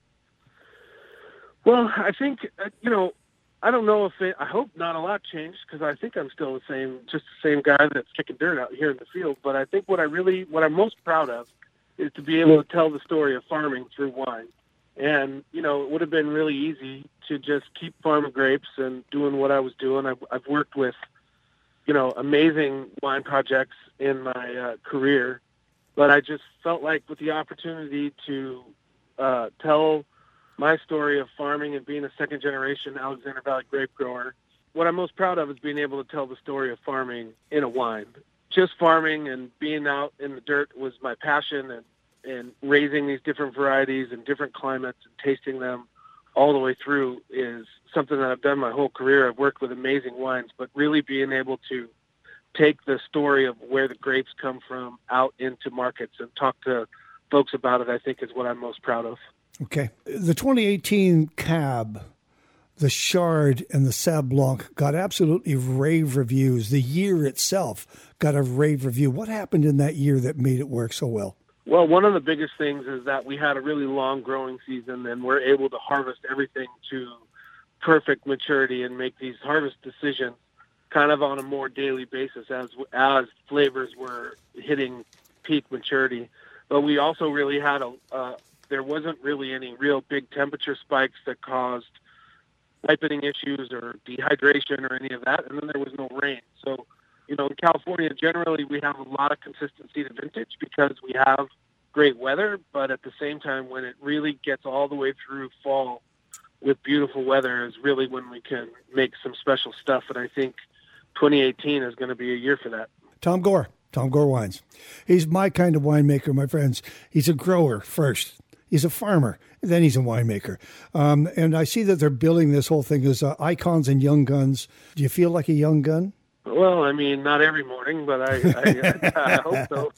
Well, I think, you know, I don't know if it, I hope not a lot changed, because I think I'm still the same, just the same guy that's kicking dirt out here in the field. But I think what I really, what I'm most proud of is to be able to tell the story of farming through wine. And, you know, it would have been really easy to just keep farming grapes and doing what I was doing. I've, I've worked with, you know, amazing wine projects in my uh, career, but I just felt like with the opportunity to uh, tell my story of farming and being a second generation Alexander Valley grape grower, what I'm most proud of is being able to tell the story of farming in a wine. Just farming and being out in the dirt was my passion, and and raising these different varieties in different climates and tasting them all the way through is something that I've done my whole career. I've worked with amazing wines, but really being able to take the story of where the grapes come from out into markets and talk to folks about it, I think is what I'm most proud of. Okay. The twenty eighteen Cab, the Chard, and the Sauv Blanc got absolutely rave reviews. The year itself got a rave review. What happened in that year that made it work so well? Well, one of the biggest things is that we had a really long growing season, and we're able to harvest everything to perfect maturity and make these harvest decisions kind of on a more daily basis as as flavors were hitting peak maturity. But we also really had a uh, there wasn't really any real big temperature spikes that caused ripening issues or dehydration or any of that, and then there was no rain. So, you know, in California, generally we have a lot of consistency to vintage because we have great weather, but at the same time, when it really gets all the way through fall with beautiful weather is really when we can make some special stuff. And I think twenty eighteen is going to be a year for that. Tom Gore, Tom Gore Wines. He's my kind of winemaker, my friends. He's a grower first. He's a farmer. Then he's a winemaker. Um, and I see that they're building this whole thing as uh, icons and young guns. Do you feel like a young gun? Well, I mean, not every morning, but I, I, I hope so.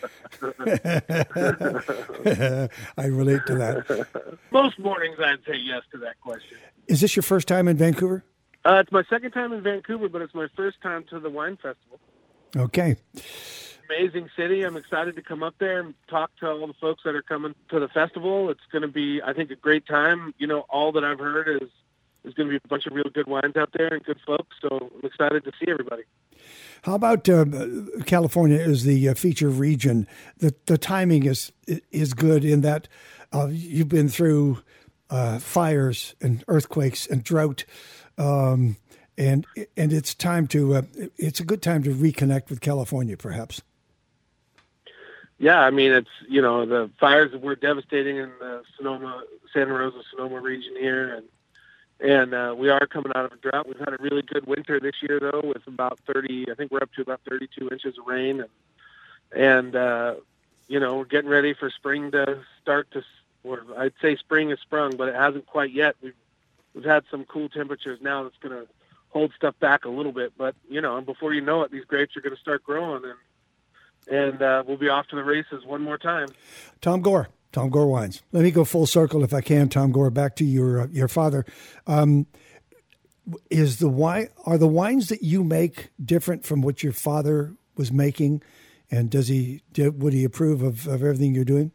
I relate to that. Most mornings I'd say yes to that question. Is this your first time in Vancouver? Uh, it's my second time in Vancouver, but it's my first time to the wine festival. Okay. Amazing city. I'm excited to come up there and talk to all the folks that are coming to the festival. It's going to be, I think, a great time. You know, all that I've heard is there's going to be a bunch of real good wines out there and good folks, so I'm excited to see everybody. How about uh, California as the uh, feature region? The the timing is is good in that uh, you've been through uh, fires and earthquakes and drought, um, and and it's time to uh, it's a good time to reconnect with California, perhaps. Yeah, I mean, it's, you know, the fires were devastating in the Sonoma, Santa Rosa, Sonoma region here, and And uh, we are coming out of a drought. We've had a really good winter this year, though, with about thirty. I think we're up to about thirty-two inches of rain, and and uh, you know, we're getting ready for spring to start to. Or I'd say spring has sprung, but it hasn't quite yet. We've we've had some cool temperatures now that's going to hold stuff back a little bit. But you know, before you know it, these grapes are going to start growing, and and uh, we'll be off to the races one more time. Tom Gore. Tom Gore Wines. Let me go full circle, if I can, Tom Gore, back to your uh, your father. Um, is the wine are the wines that you make different from what your father was making, and does he did, would he approve of, of everything you're doing?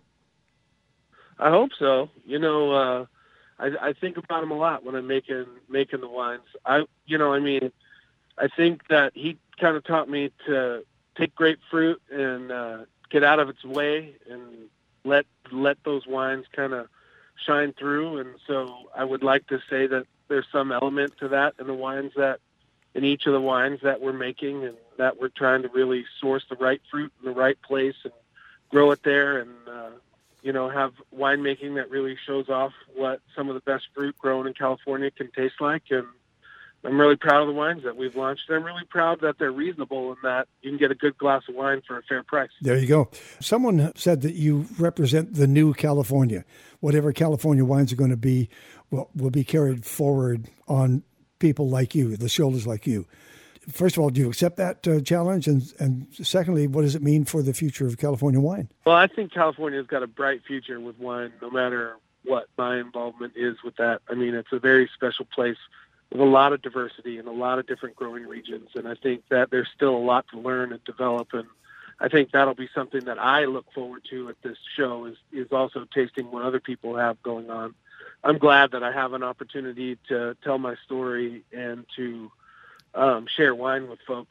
I hope so. You know, uh, I, I think about him a lot when I'm making making the wines. I, you know, I mean, I think that he kind of taught me to take grapefruit and uh, get out of its way and let let those wines kind of shine through. And so I would like to say that there's some element to that in the wines that in each of the wines that we're making, and that we're trying to really source the right fruit in the right place and grow it there, and uh, you know, have winemaking that really shows off what some of the best fruit grown in California can taste like. And I'm really proud of the wines that we've launched. I'm really proud that they're reasonable and that you can get a good glass of wine for a fair price. There you go. Someone said that you represent the new California. Whatever California wines are going to be will, will be carried forward on people like you, the shoulders like you. First of all, do you accept that uh, challenge? And, and secondly, what does it mean for the future of California wine? Well, I think California's got a bright future with wine, no matter what my involvement is with that. I mean, it's a very special place with a lot of diversity and a lot of different growing regions. And I think that there's still a lot to learn and develop. And I think that'll be something that I look forward to at this show is, is also tasting what other people have going on. I'm glad that I have an opportunity to tell my story and to um, share wine with folks.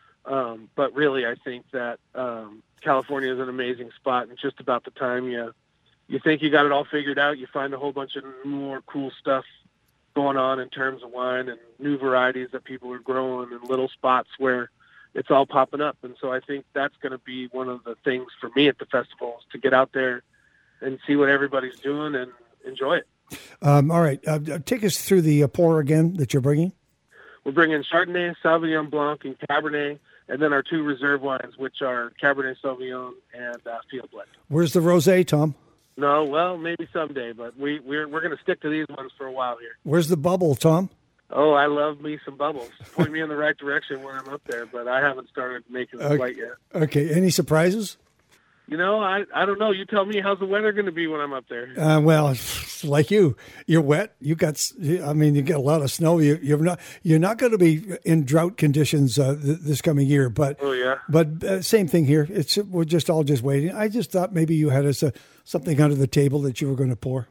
Um, but really, I think that um, California is an amazing spot. And just about the time you, you think you got it all figured out, you find a whole bunch of more cool stuff going on in terms of wine and new varieties that people are growing in little spots where it's all popping up. And so I think that's going to be one of the things for me at the festival is to get out there and see what everybody's doing and enjoy it. Um, all right. Uh, take us through the uh, pour again that you're bringing. We're bringing Chardonnay, Sauvignon Blanc, and Cabernet, and then our two reserve wines, which are Cabernet Sauvignon and uh, Field Blend. Where's the rosé, Tom? No, well, maybe someday, but we, we're we're going to stick to these ones for a while here. Where's the bubble, Tom? Oh, I love me some bubbles. Point me in the right direction when I'm up there, but I haven't started making the okay. flight yet. Okay, any surprises? You know, I, I don't know. You tell me, how's the weather going to be when I'm up there? Uh, well, like you, you're wet. You got, I mean, you get a lot of snow. You, you're not, you're not going to be in drought conditions uh, th- this coming year. But, oh yeah. But uh, same thing here. It's we're just all just waiting. I just thought maybe you had us uh, something under the table that you were going to pour.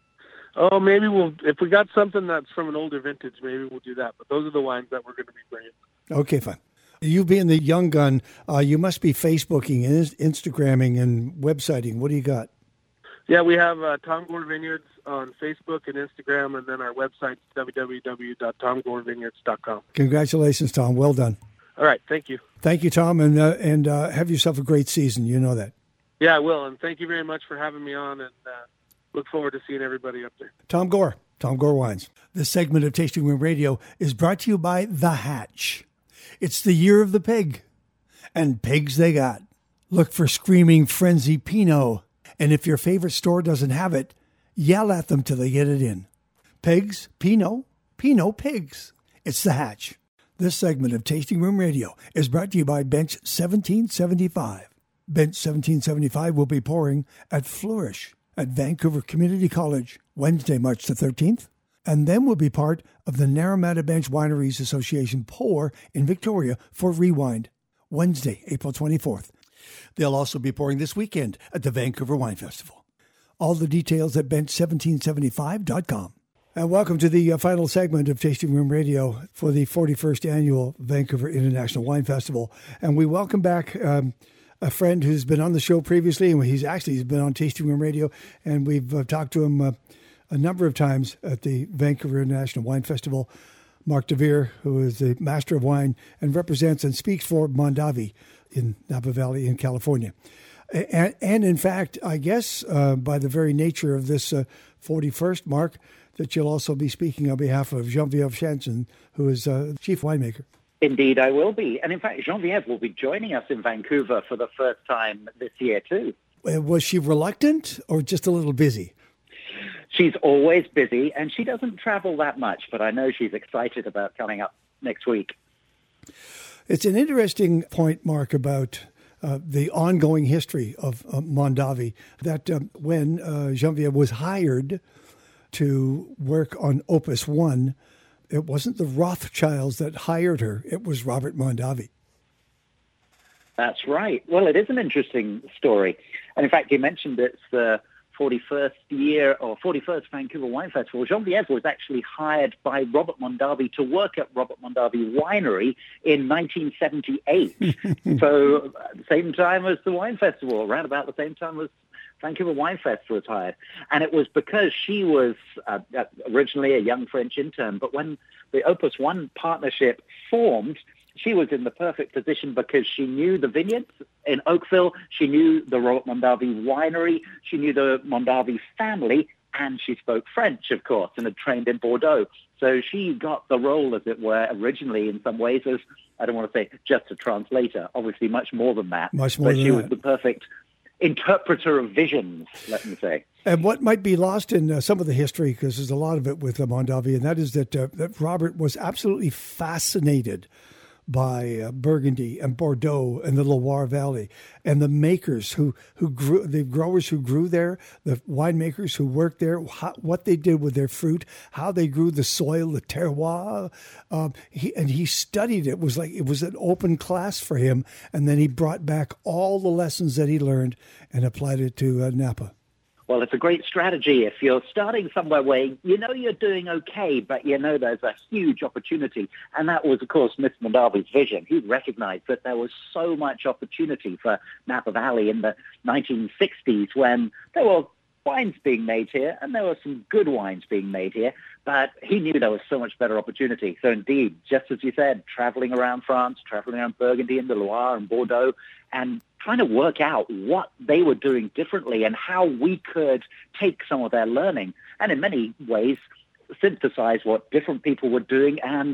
Oh, maybe we'll. If we got something that's from an older vintage, maybe we'll do that. But those are the wines that we're going to be bringing. Okay, fine. You being the young gun, uh, you must be Facebooking and Instagramming and websiting. What do you got? Yeah, we have uh, Tom Gore Vineyards on Facebook and Instagram, and then our website is w w w dot tom gore vineyards dot com. Congratulations, Tom. Well done. All right, thank you. Thank you, Tom, and uh, and uh, have yourself a great season. You know that. Yeah, I will. And thank you very much for having me on, and uh, look forward to seeing everybody up there. Tom Gore, Tom Gore Wines. This segment of Tasting Room Radio is brought to you by The Hatch. It's the year of the pig, and pigs they got. Look for Screaming Frenzy Pinot, and if your favorite store doesn't have it, yell at them till they get it in. Pigs, Pinot, Pinot Pigs. It's The Hatch. This segment of Tasting Room Radio is brought to you by Bench seventeen seventy-five. Bench seventeen seventy-five will be pouring at Flourish at Vancouver Community College Wednesday, March the thirteenth, and then will be part of the Naramata Bench Wineries Association Pour in Victoria for Rewind, Wednesday, April twenty-fourth. They'll also be pouring this weekend at the Vancouver Wine Festival. All the details at bench seventeen seventy-five dot com. And welcome to the uh, final segment of Tasting Room Radio for the forty-first Annual Vancouver International Wine Festival. And we welcome back um, a friend who's been on the show previously, and he's actually he's been on Tasting Room Radio, and we've uh, talked to him uh, a number of times at the Vancouver International Wine Festival. Mark DeVere, who is the Master of Wine and represents and speaks for Mondavi in Napa Valley in California. And, and in fact, I guess uh, by the very nature of this uh, forty-first, Mark, that you'll also be speaking on behalf of Geneviève Chanson, who is uh, chief winemaker. Indeed, I will be. And in fact, Geneviève will be joining us in Vancouver for the first time this year, too. Uh, was she reluctant or just a little busy? She's always busy, and she doesn't travel that much, but I know she's excited about coming up next week. It's an interesting point, Mark, about uh, the ongoing history of uh, Mondavi, that um, when uh, Geneviève was hired to work on Opus One, it wasn't the Rothschilds that hired her, it was Robert Mondavi. That's right. Well, it is an interesting story. And in fact, you mentioned it's the forty-first year or forty-first Vancouver Wine Festival. Geneviève was actually hired by Robert Mondavi to work at Robert Mondavi Winery in nineteen seventy-eight. So at the same time as the Wine Festival, around about the same time as Vancouver Wine Fest was hired. And it was because she was uh, originally a young French intern, but when the Opus One partnership formed, she was in the perfect position because she knew the vineyards in Oakville, she knew the Robert Mondavi Winery, she knew the Mondavi family, and she spoke French, of course, and had trained in Bordeaux. So she got the role, as it were, originally in some ways as, I don't want to say just a translator, obviously much more than that. Much more but than she that. was the perfect interpreter of visions, let me say. And what might be lost in uh, some of the history, because there's a lot of it with uh, Mondavi, and that is that, uh, that Robert was absolutely fascinated by uh, Burgundy and Bordeaux and the Loire Valley, and the makers who, who grew, the growers who grew there, the winemakers who worked there, how, what they did with their fruit, how they grew the soil, the terroir. Um, he, and he studied it. It was like it was an open class for him. And then he brought back all the lessons that he learned and applied it to uh, Napa. Well, it's a great strategy if you're starting somewhere where you know you're doing okay, but you know there's a huge opportunity. And that was, of course, Mister Mondavi's vision. He recognized that there was so much opportunity for Napa Valley in the nineteen sixties when there were wines being made here, and there were some good wines being made here, but he knew there was so much better opportunity. So indeed, just as you said, traveling around France, traveling around Burgundy and the Loire and Bordeaux, and trying to work out what they were doing differently and how we could take some of their learning and in many ways synthesize what different people were doing and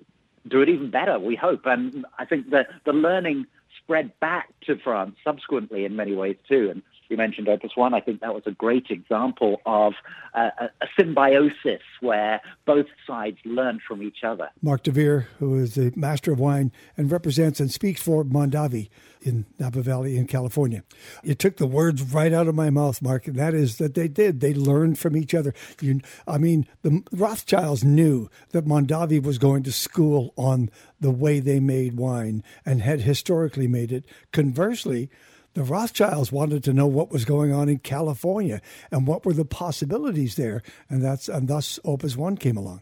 do it even better, we hope. And I think that the learning spread back to France subsequently in many ways too. And you mentioned Opus One. I think that was a great example of uh, a, a symbiosis where both sides learned from each other. Mark DeVere, who is the Master of Wine and represents and speaks for Mondavi in Napa Valley in California. You took the words right out of my mouth, Mark, and that is that they did. They learned from each other. You, I mean, the Rothschilds knew that Mondavi was going to school on the way they made wine and had historically made it. Conversely, the Rothschilds wanted to know what was going on in California and what were the possibilities there, and that's and thus Opus One came along.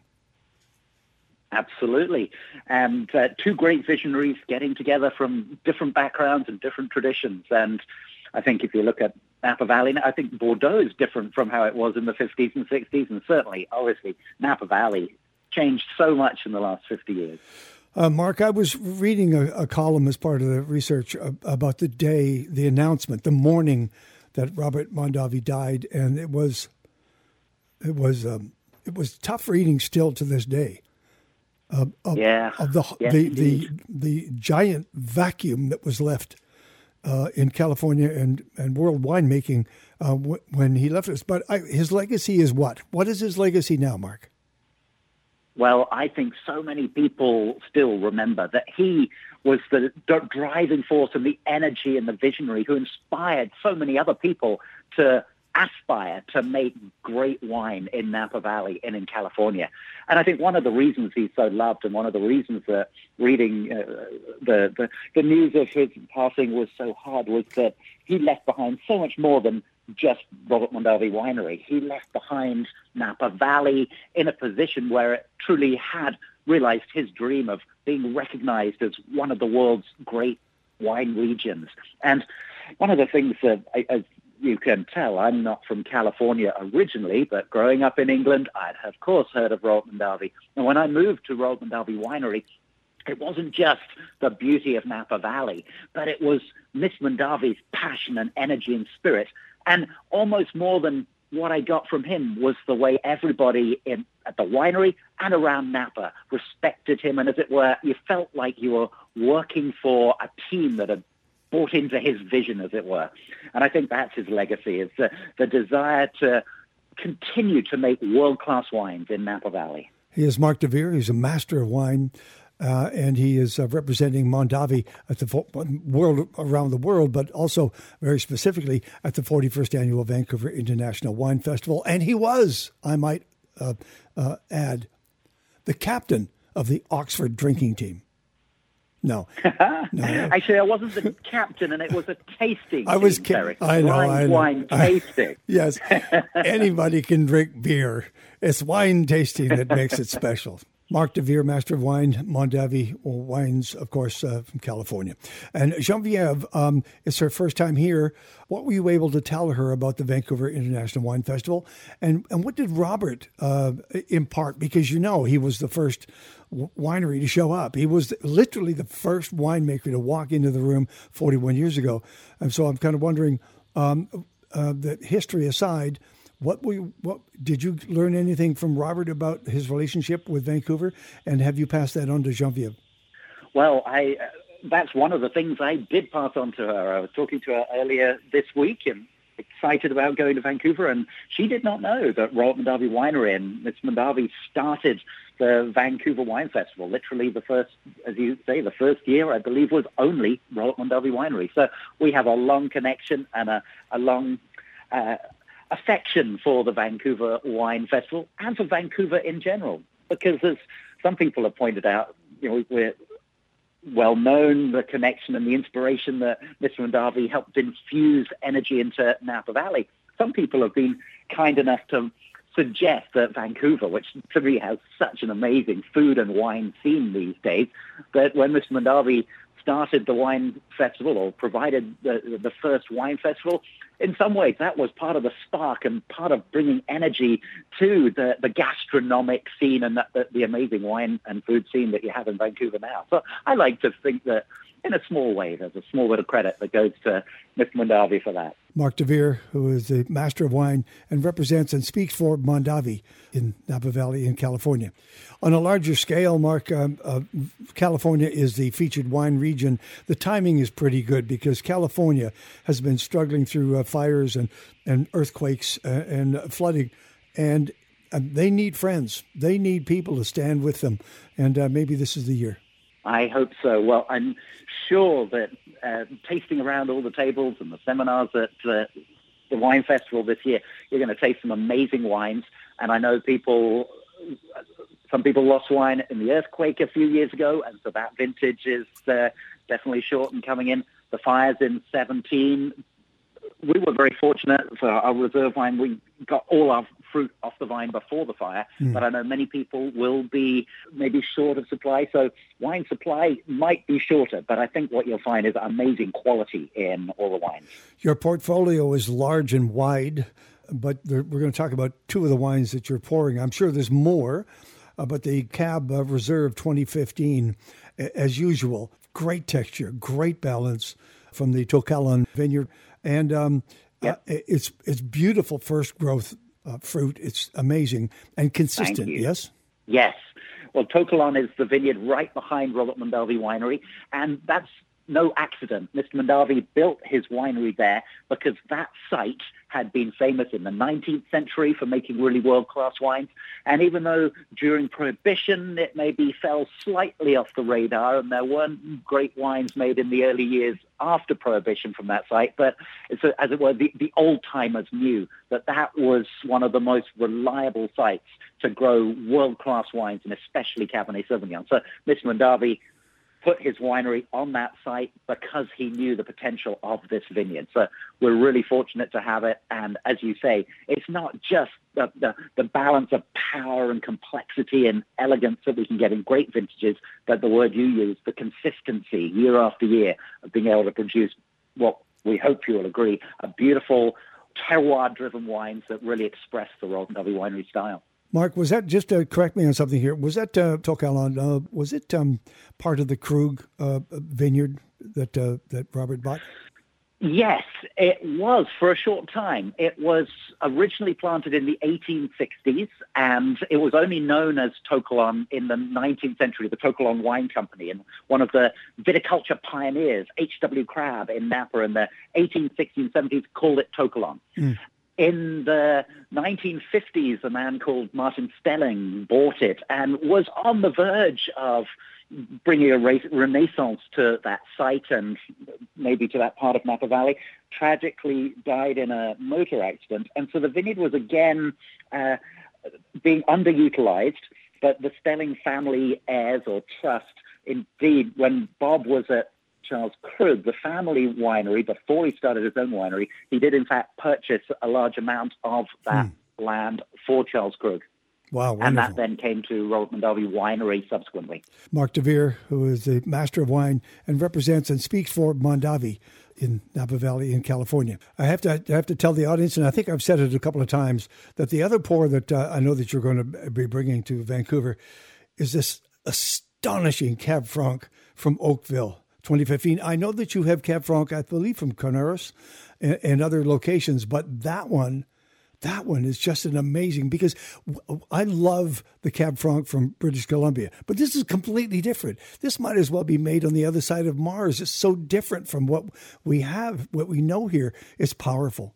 Absolutely. And uh, two great visionaries getting together from different backgrounds and different traditions. And I think if you look at Napa Valley, I think Bordeaux is different from how it was in the fifties and sixties, and certainly, obviously, Napa Valley changed so much in the last fifty years. Uh, Mark, I was reading a, a column as part of the research about the day, the announcement, the morning that Robert Mondavi died, and it was it was um, it was tough reading still to this day. Uh, of, yeah, of the yes, the, the the giant vacuum that was left uh, in California and, and world winemaking uh, w- when he left us. But I, his legacy is what? What is his legacy now, Mark? Well, I think so many people still remember that he was the d- driving force and the energy and the visionary who inspired so many other people to aspire to make great wine in Napa Valley and in California. And I think one of the reasons he's so loved and one of the reasons that reading uh, the, the, the news of his passing was so hard was that he left behind so much more than just Robert Mondavi Winery. He left behind Napa Valley in a position where it truly had realized his dream of being recognized as one of the world's great wine regions. And one of the things that, as you can tell, I'm not from California originally, but growing up in England, I'd of course heard of Robert Mondavi. And when I moved to Robert Mondavi Winery, it wasn't just the beauty of Napa Valley, but it was Miss Mondavi's passion and energy and spirit. And almost more than what I got from him was the way everybody in, at the winery and around Napa respected him. And as it were, you felt like you were working for a team that had bought into his vision, as it were. And I think that's his legacy, is the, the desire to continue to make world-class wines in Napa Valley. He is Mark DeVere. He's a master of wine. Uh, and he is uh, representing Mondavi at the fo- world around the world, but also very specifically at the forty-first Annual Vancouver International Wine Festival. And he was, I might uh, uh, add, the captain of the Oxford drinking team. No. no. Actually, I wasn't the captain, and it was a tasting. I was. Ca- I know. Wine, I know. wine tasting. Yes. Anybody can drink beer. It's wine tasting that makes it special. Mark DeVere, Master of Wine, Mondavi Wines, of course, uh, from California. And Geneviève, um, it's her first time here. What were you able to tell her about the Vancouver International Wine Festival? And and what did Robert uh, impart? Because, you know, he was the first w- winery to show up. He was literally the first winemaker to walk into the room forty-one years ago. And so I'm kind of wondering, um, uh, that history aside, What were you, what did you learn anything from Robert about his relationship with Vancouver, and have you passed that on to Geneviève? Well, I uh, that's one of the things I did pass on to her. I was talking to her earlier this week and excited about going to Vancouver, and she did not know that Robert Mondavi Winery and Miss Mondavi started the Vancouver Wine Festival. Literally the first, as you say, the first year, I believe, was only Robert Mondavi Winery. So we have a long connection and a, a long Uh, affection for the Vancouver Wine Festival and for Vancouver in general, because as some people have pointed out, you know, we're well known, the connection and the inspiration that Mister Mondavi helped infuse energy into Napa Valley. Some people have been kind enough to suggest that Vancouver, which to me has such an amazing food and wine scene these days, that when Mister Mondavi started the wine festival or provided the, the first wine festival, in some ways that was part of the spark and part of bringing energy to the, the gastronomic scene and the, the, the amazing wine and food scene that you have in Vancouver now. So I like to think that in a small way, there's a small bit of credit that goes to Mister Mondavi for that. Mark DeVere, who is the Master of Wine and represents and speaks for Mondavi in Napa Valley in California. On a larger scale, Mark, um, uh, California is the featured wine region. The timing is pretty good because California has been struggling through uh, fires and, and earthquakes uh, and flooding, and uh, they need friends. They need people to stand with them, and uh, maybe this is the year. I hope so. Well, I'm sure that uh, tasting around all the tables and the seminars at uh, the wine festival this year, you're going to taste some amazing wines. And I know people, some people lost wine in the earthquake a few years ago, and so that vintage is uh, definitely short and coming in. The fires in seventeen, we were very fortunate for our reserve wine. We got all our fruit off the vine before the fire, mm. but I know many people will be maybe short of supply. So wine supply might be shorter, but I think what you'll find is amazing quality in all the wines. Your portfolio is large and wide, but we're going to talk about two of the wines that you're pouring. I'm sure there's more. uh, but the Cab uh, Reserve twenty fifteen, as usual, great texture, great balance from the To Kalon vineyard. And um, yep. uh, it's it's beautiful first growth uh, fruit. It's amazing and consistent, yes? Yes. Well, To Kalon is the vineyard right behind Robert Mondavi Winery, and that's no accident. Mister Mondavi built his winery there because that site had been famous in the nineteenth century for making really world-class wines. And even though during Prohibition it maybe fell slightly off the radar and there weren't great wines made in the early years after Prohibition from that site, but it's a, as it were, the, the old-timers knew that that was one of the most reliable sites to grow world-class wines, and especially Cabernet Sauvignon. So Mister Mondavi put his winery on that site because he knew the potential of this vineyard. So we're really fortunate to have it. And as you say, it's not just the, the, the balance of power and complexity and elegance that we can get in great vintages, but the word you use, the consistency year after year of being able to produce what we hope you'll agree, a beautiful terroir-driven wines that really express the Robert Mondavi Winery style. Mark, was that, just to correct me on something here, was that uh, To Kalon, uh, was it um, part of the Krug uh, vineyard that uh, that Robert bought? Yes, it was for a short time. It was originally planted in the eighteen sixties, and it was only known as To Kalon in the nineteenth century, the To Kalon Wine Company. And one of the viticulture pioneers, H W Crabb in Napa in the eighteen sixties and seventies, called it To Kalon. Mm. In the nineteen fifties, a man called Martin Stelling bought it and was on the verge of bringing a renaissance to that site and maybe to that part of Napa Valley. Tragically died in a motor accident. And so the vineyard was again uh, being underutilized, but the Stelling family heirs or trust, indeed, when Bob was at Charles Krug, the family winery, before he started his own winery, he did in fact purchase a large amount of that hmm. land for Charles Krug. Wow, wonderful. And that then came to Robert Mondavi Winery subsequently. Mark DeVere, who is the master of wine and represents and speaks for Mondavi in Napa Valley in California. I have to I have to tell the audience, and I think I've said it a couple of times, that the other pour that uh, I know that you're going to be bringing to Vancouver is this astonishing Cab Franc from Oakville. twenty fifteen. I know that you have Cab Franc, I believe, from Carneros and, and other locations, but that one, that one is just an amazing, because I love the Cab Franc from British Columbia, but this is completely different. This might as well be made on the other side of Mars. It's so different from what we have, what we know here. It's powerful.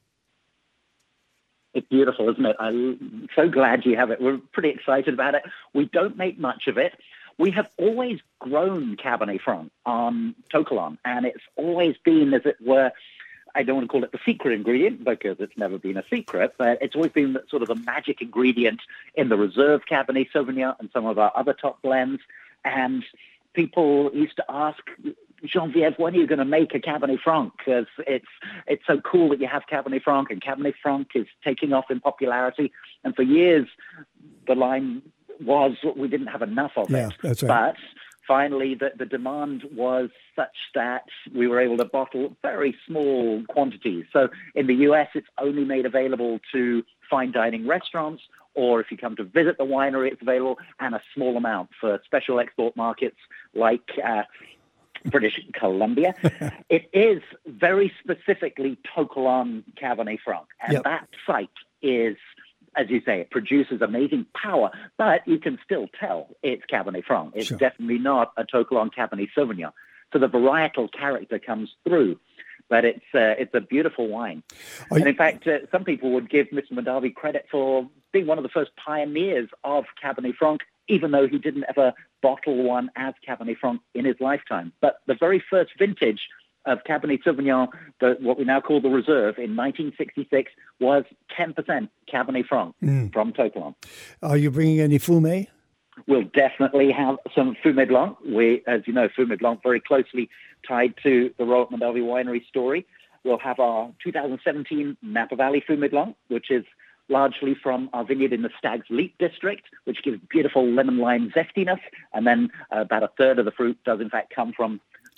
It's beautiful, isn't it? I'm so glad you have it. We're pretty excited about it. We don't make much of it. We have always grown Cabernet Franc on To Kalon, and it's always been, as it were, I don't want to call it the secret ingredient because it's never been a secret, but it's always been sort of the magic ingredient in the Reserve Cabernet Sauvignon and some of our other top blends. And people used to ask, Geneviève, when are you going to make a Cabernet Franc? Because it's it's so cool that you have Cabernet Franc, and Cabernet Franc is taking off in popularity. And for years, the line was we didn't have enough of yeah, it. That's right. But finally, the, the demand was such that we were able to bottle very small quantities. So in the U S, it's only made available to fine dining restaurants, or if you come to visit the winery, it's available, and a small amount for special export markets like uh, British Columbia. It is very specifically To Kalon Cabernet Franc, and yep. that site is, as you say, it produces amazing power, but you can still tell it's Cabernet Franc. It's sure. definitely not a To Kalon Cabernet Sauvignon. So the varietal character comes through, but it's uh, it's a beautiful wine. Are and in you... fact, uh, some people would give Mister Mondavi credit for being one of the first pioneers of Cabernet Franc, even though he didn't ever bottle one as Cabernet Franc in his lifetime. But the very first vintage of Cabernet Sauvignon, the, what we now call the Reserve, in nineteen sixty-six, was ten percent Cabernet Franc mm. from To Kalon. Are you bringing any Fumé? We'll definitely have some Fumé Blanc. We, as you know, Fumé Blanc very closely tied to the Robert Mondavi Winery story. We'll have our two thousand seventeen Napa Valley Fumé Blanc, which is largely from our vineyard in the Stag's Leap district, which gives beautiful lemon lime zestiness. And then uh, about a third of the fruit does, in fact, come from the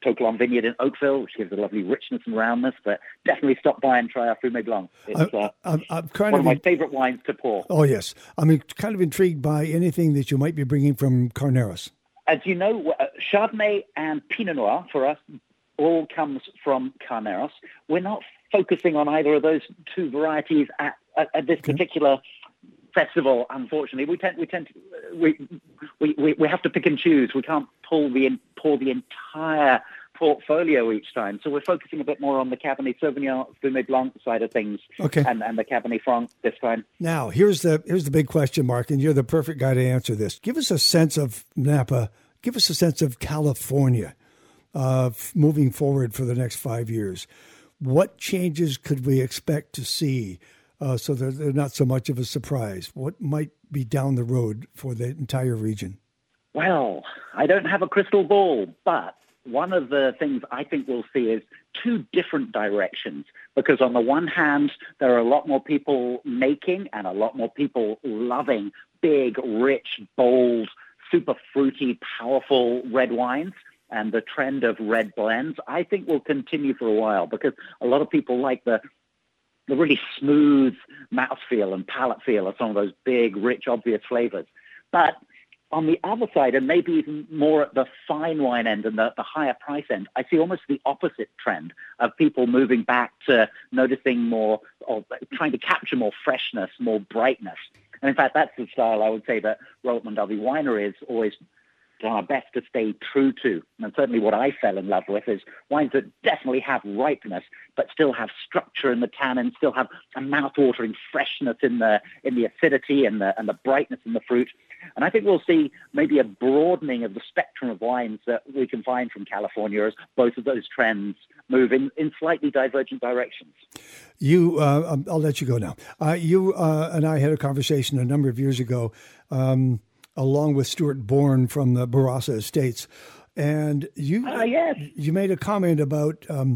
To Kalon Vineyard in Oakville, which gives a lovely richness and roundness. But definitely stop by and try our Fumé Blanc. It's uh, I'm, I'm kind one of, of my in... favorite wines to pour. Oh, yes. I'm kind of intrigued by anything that you might be bringing from Carneros. As you know, uh, Chardonnay and Pinot Noir for us all comes from Carneros. We're not focusing on either of those two varieties at, at, at this okay. particular festival. Unfortunately, we tend we tend to, we, we we we have to pick and choose. We can't pull the pour the entire portfolio each time. So we're focusing a bit more on the Cabernet Sauvignon, Fumé Blanc side of things, okay. and, and the Cabernet Franc this time. Now, here's the here's the big question, Mark, and you're the perfect guy to answer this. Give us a sense of Napa. Give us a sense of California uh, moving forward for the next five years. What changes could we expect to see uh, so that they're not so much of a surprise? What might be down the road for the entire region? Well, I don't have a crystal ball, but one of the things I think we'll see is two different directions. Because on the one hand, there are a lot more people making and a lot more people loving big, rich, bold, super fruity, powerful red wines. And the trend of red blends, I think, will continue for a while because a lot of people like the the really smooth mouthfeel and palate feel of some of those big, rich, obvious flavors. But on the other side, and maybe even more at the fine wine end and the, the higher price end, I see almost the opposite trend of people moving back to noticing more, or trying to capture more freshness, more brightness. And in fact, that's the style I would say that Robert Mondavi Winery is always done our best to stay true to. And certainly what I fell in love with is wines that definitely have ripeness, but still have structure in the tannin, still have a mouth-watering freshness in the in the acidity and the and the brightness in the fruit. And I think we'll see maybe a broadening of the spectrum of wines that we can find from California as both of those trends move in, in slightly divergent directions. You, uh, I'll let you go now. Uh, you uh, and I had a conversation a number of years ago, um, along with Stuart Bourne from the Barossa Estates, and you, uh, yes. you made a comment about um,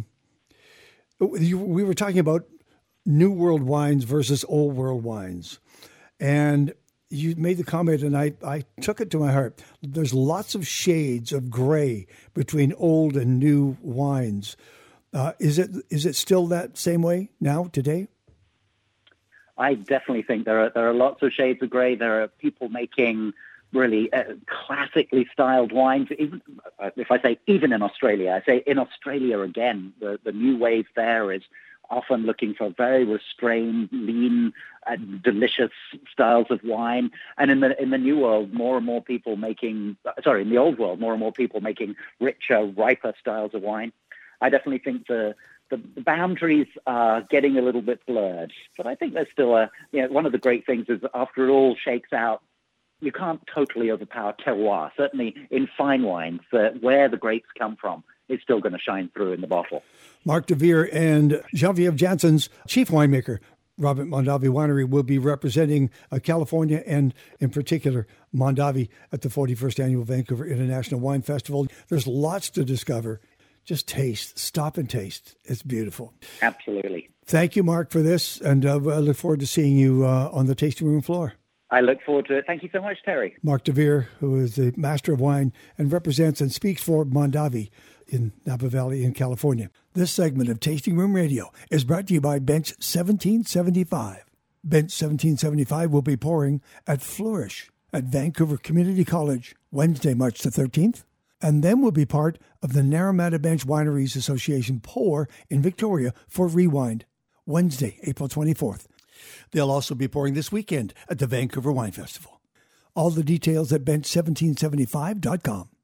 you, we were talking about New World wines versus Old World wines, and you made the comment, and I, I took it to my heart. There's lots of shades of gray between old and new wines. Uh, is it is it still that same way now, today? I definitely think there are there are lots of shades of gray. There are people making really uh, classically styled wines. Even uh, if I say even in Australia, I say in Australia again, the, the new wave there is often looking for very restrained, lean, uh, delicious styles of wine. And in the in the new world, more and more people making, sorry, in the old world, more and more people making richer, riper styles of wine. I definitely think the the, the boundaries are getting a little bit blurred. But I think there's still a, you know, one of the great things is after it all shakes out, you can't totally overpower terroir. Certainly in fine wines, uh, where the grapes come from, it's still going to shine through in the bottle. Mark de Veer and Geneviève Janssens, chief winemaker, Robert Mondavi Winery, will be representing uh, California and, in particular, Mondavi at the forty-first Annual Vancouver International Wine Festival. There's lots to discover. Just taste. Stop and taste. It's beautiful. Absolutely. Thank you, Mark, for this, and uh, I look forward to seeing you uh, on the tasting room floor. I look forward to it. Thank you so much, Terry. Mark de Veer, who is the master of wine and represents and speaks for Mondavi in Napa Valley in California. This segment of Tasting Room Radio is brought to you by Bench seventeen seventy-five. Bench seventeen seventy-five will be pouring at Flourish at Vancouver Community College Wednesday, March the thirteenth, and then will be part of the Naramata Bench Wineries Association Pour in Victoria for Rewind, Wednesday, April twenty-fourth. They'll also be pouring this weekend at the Vancouver Wine Festival. All the details at bench seventeen seventy-five dot com.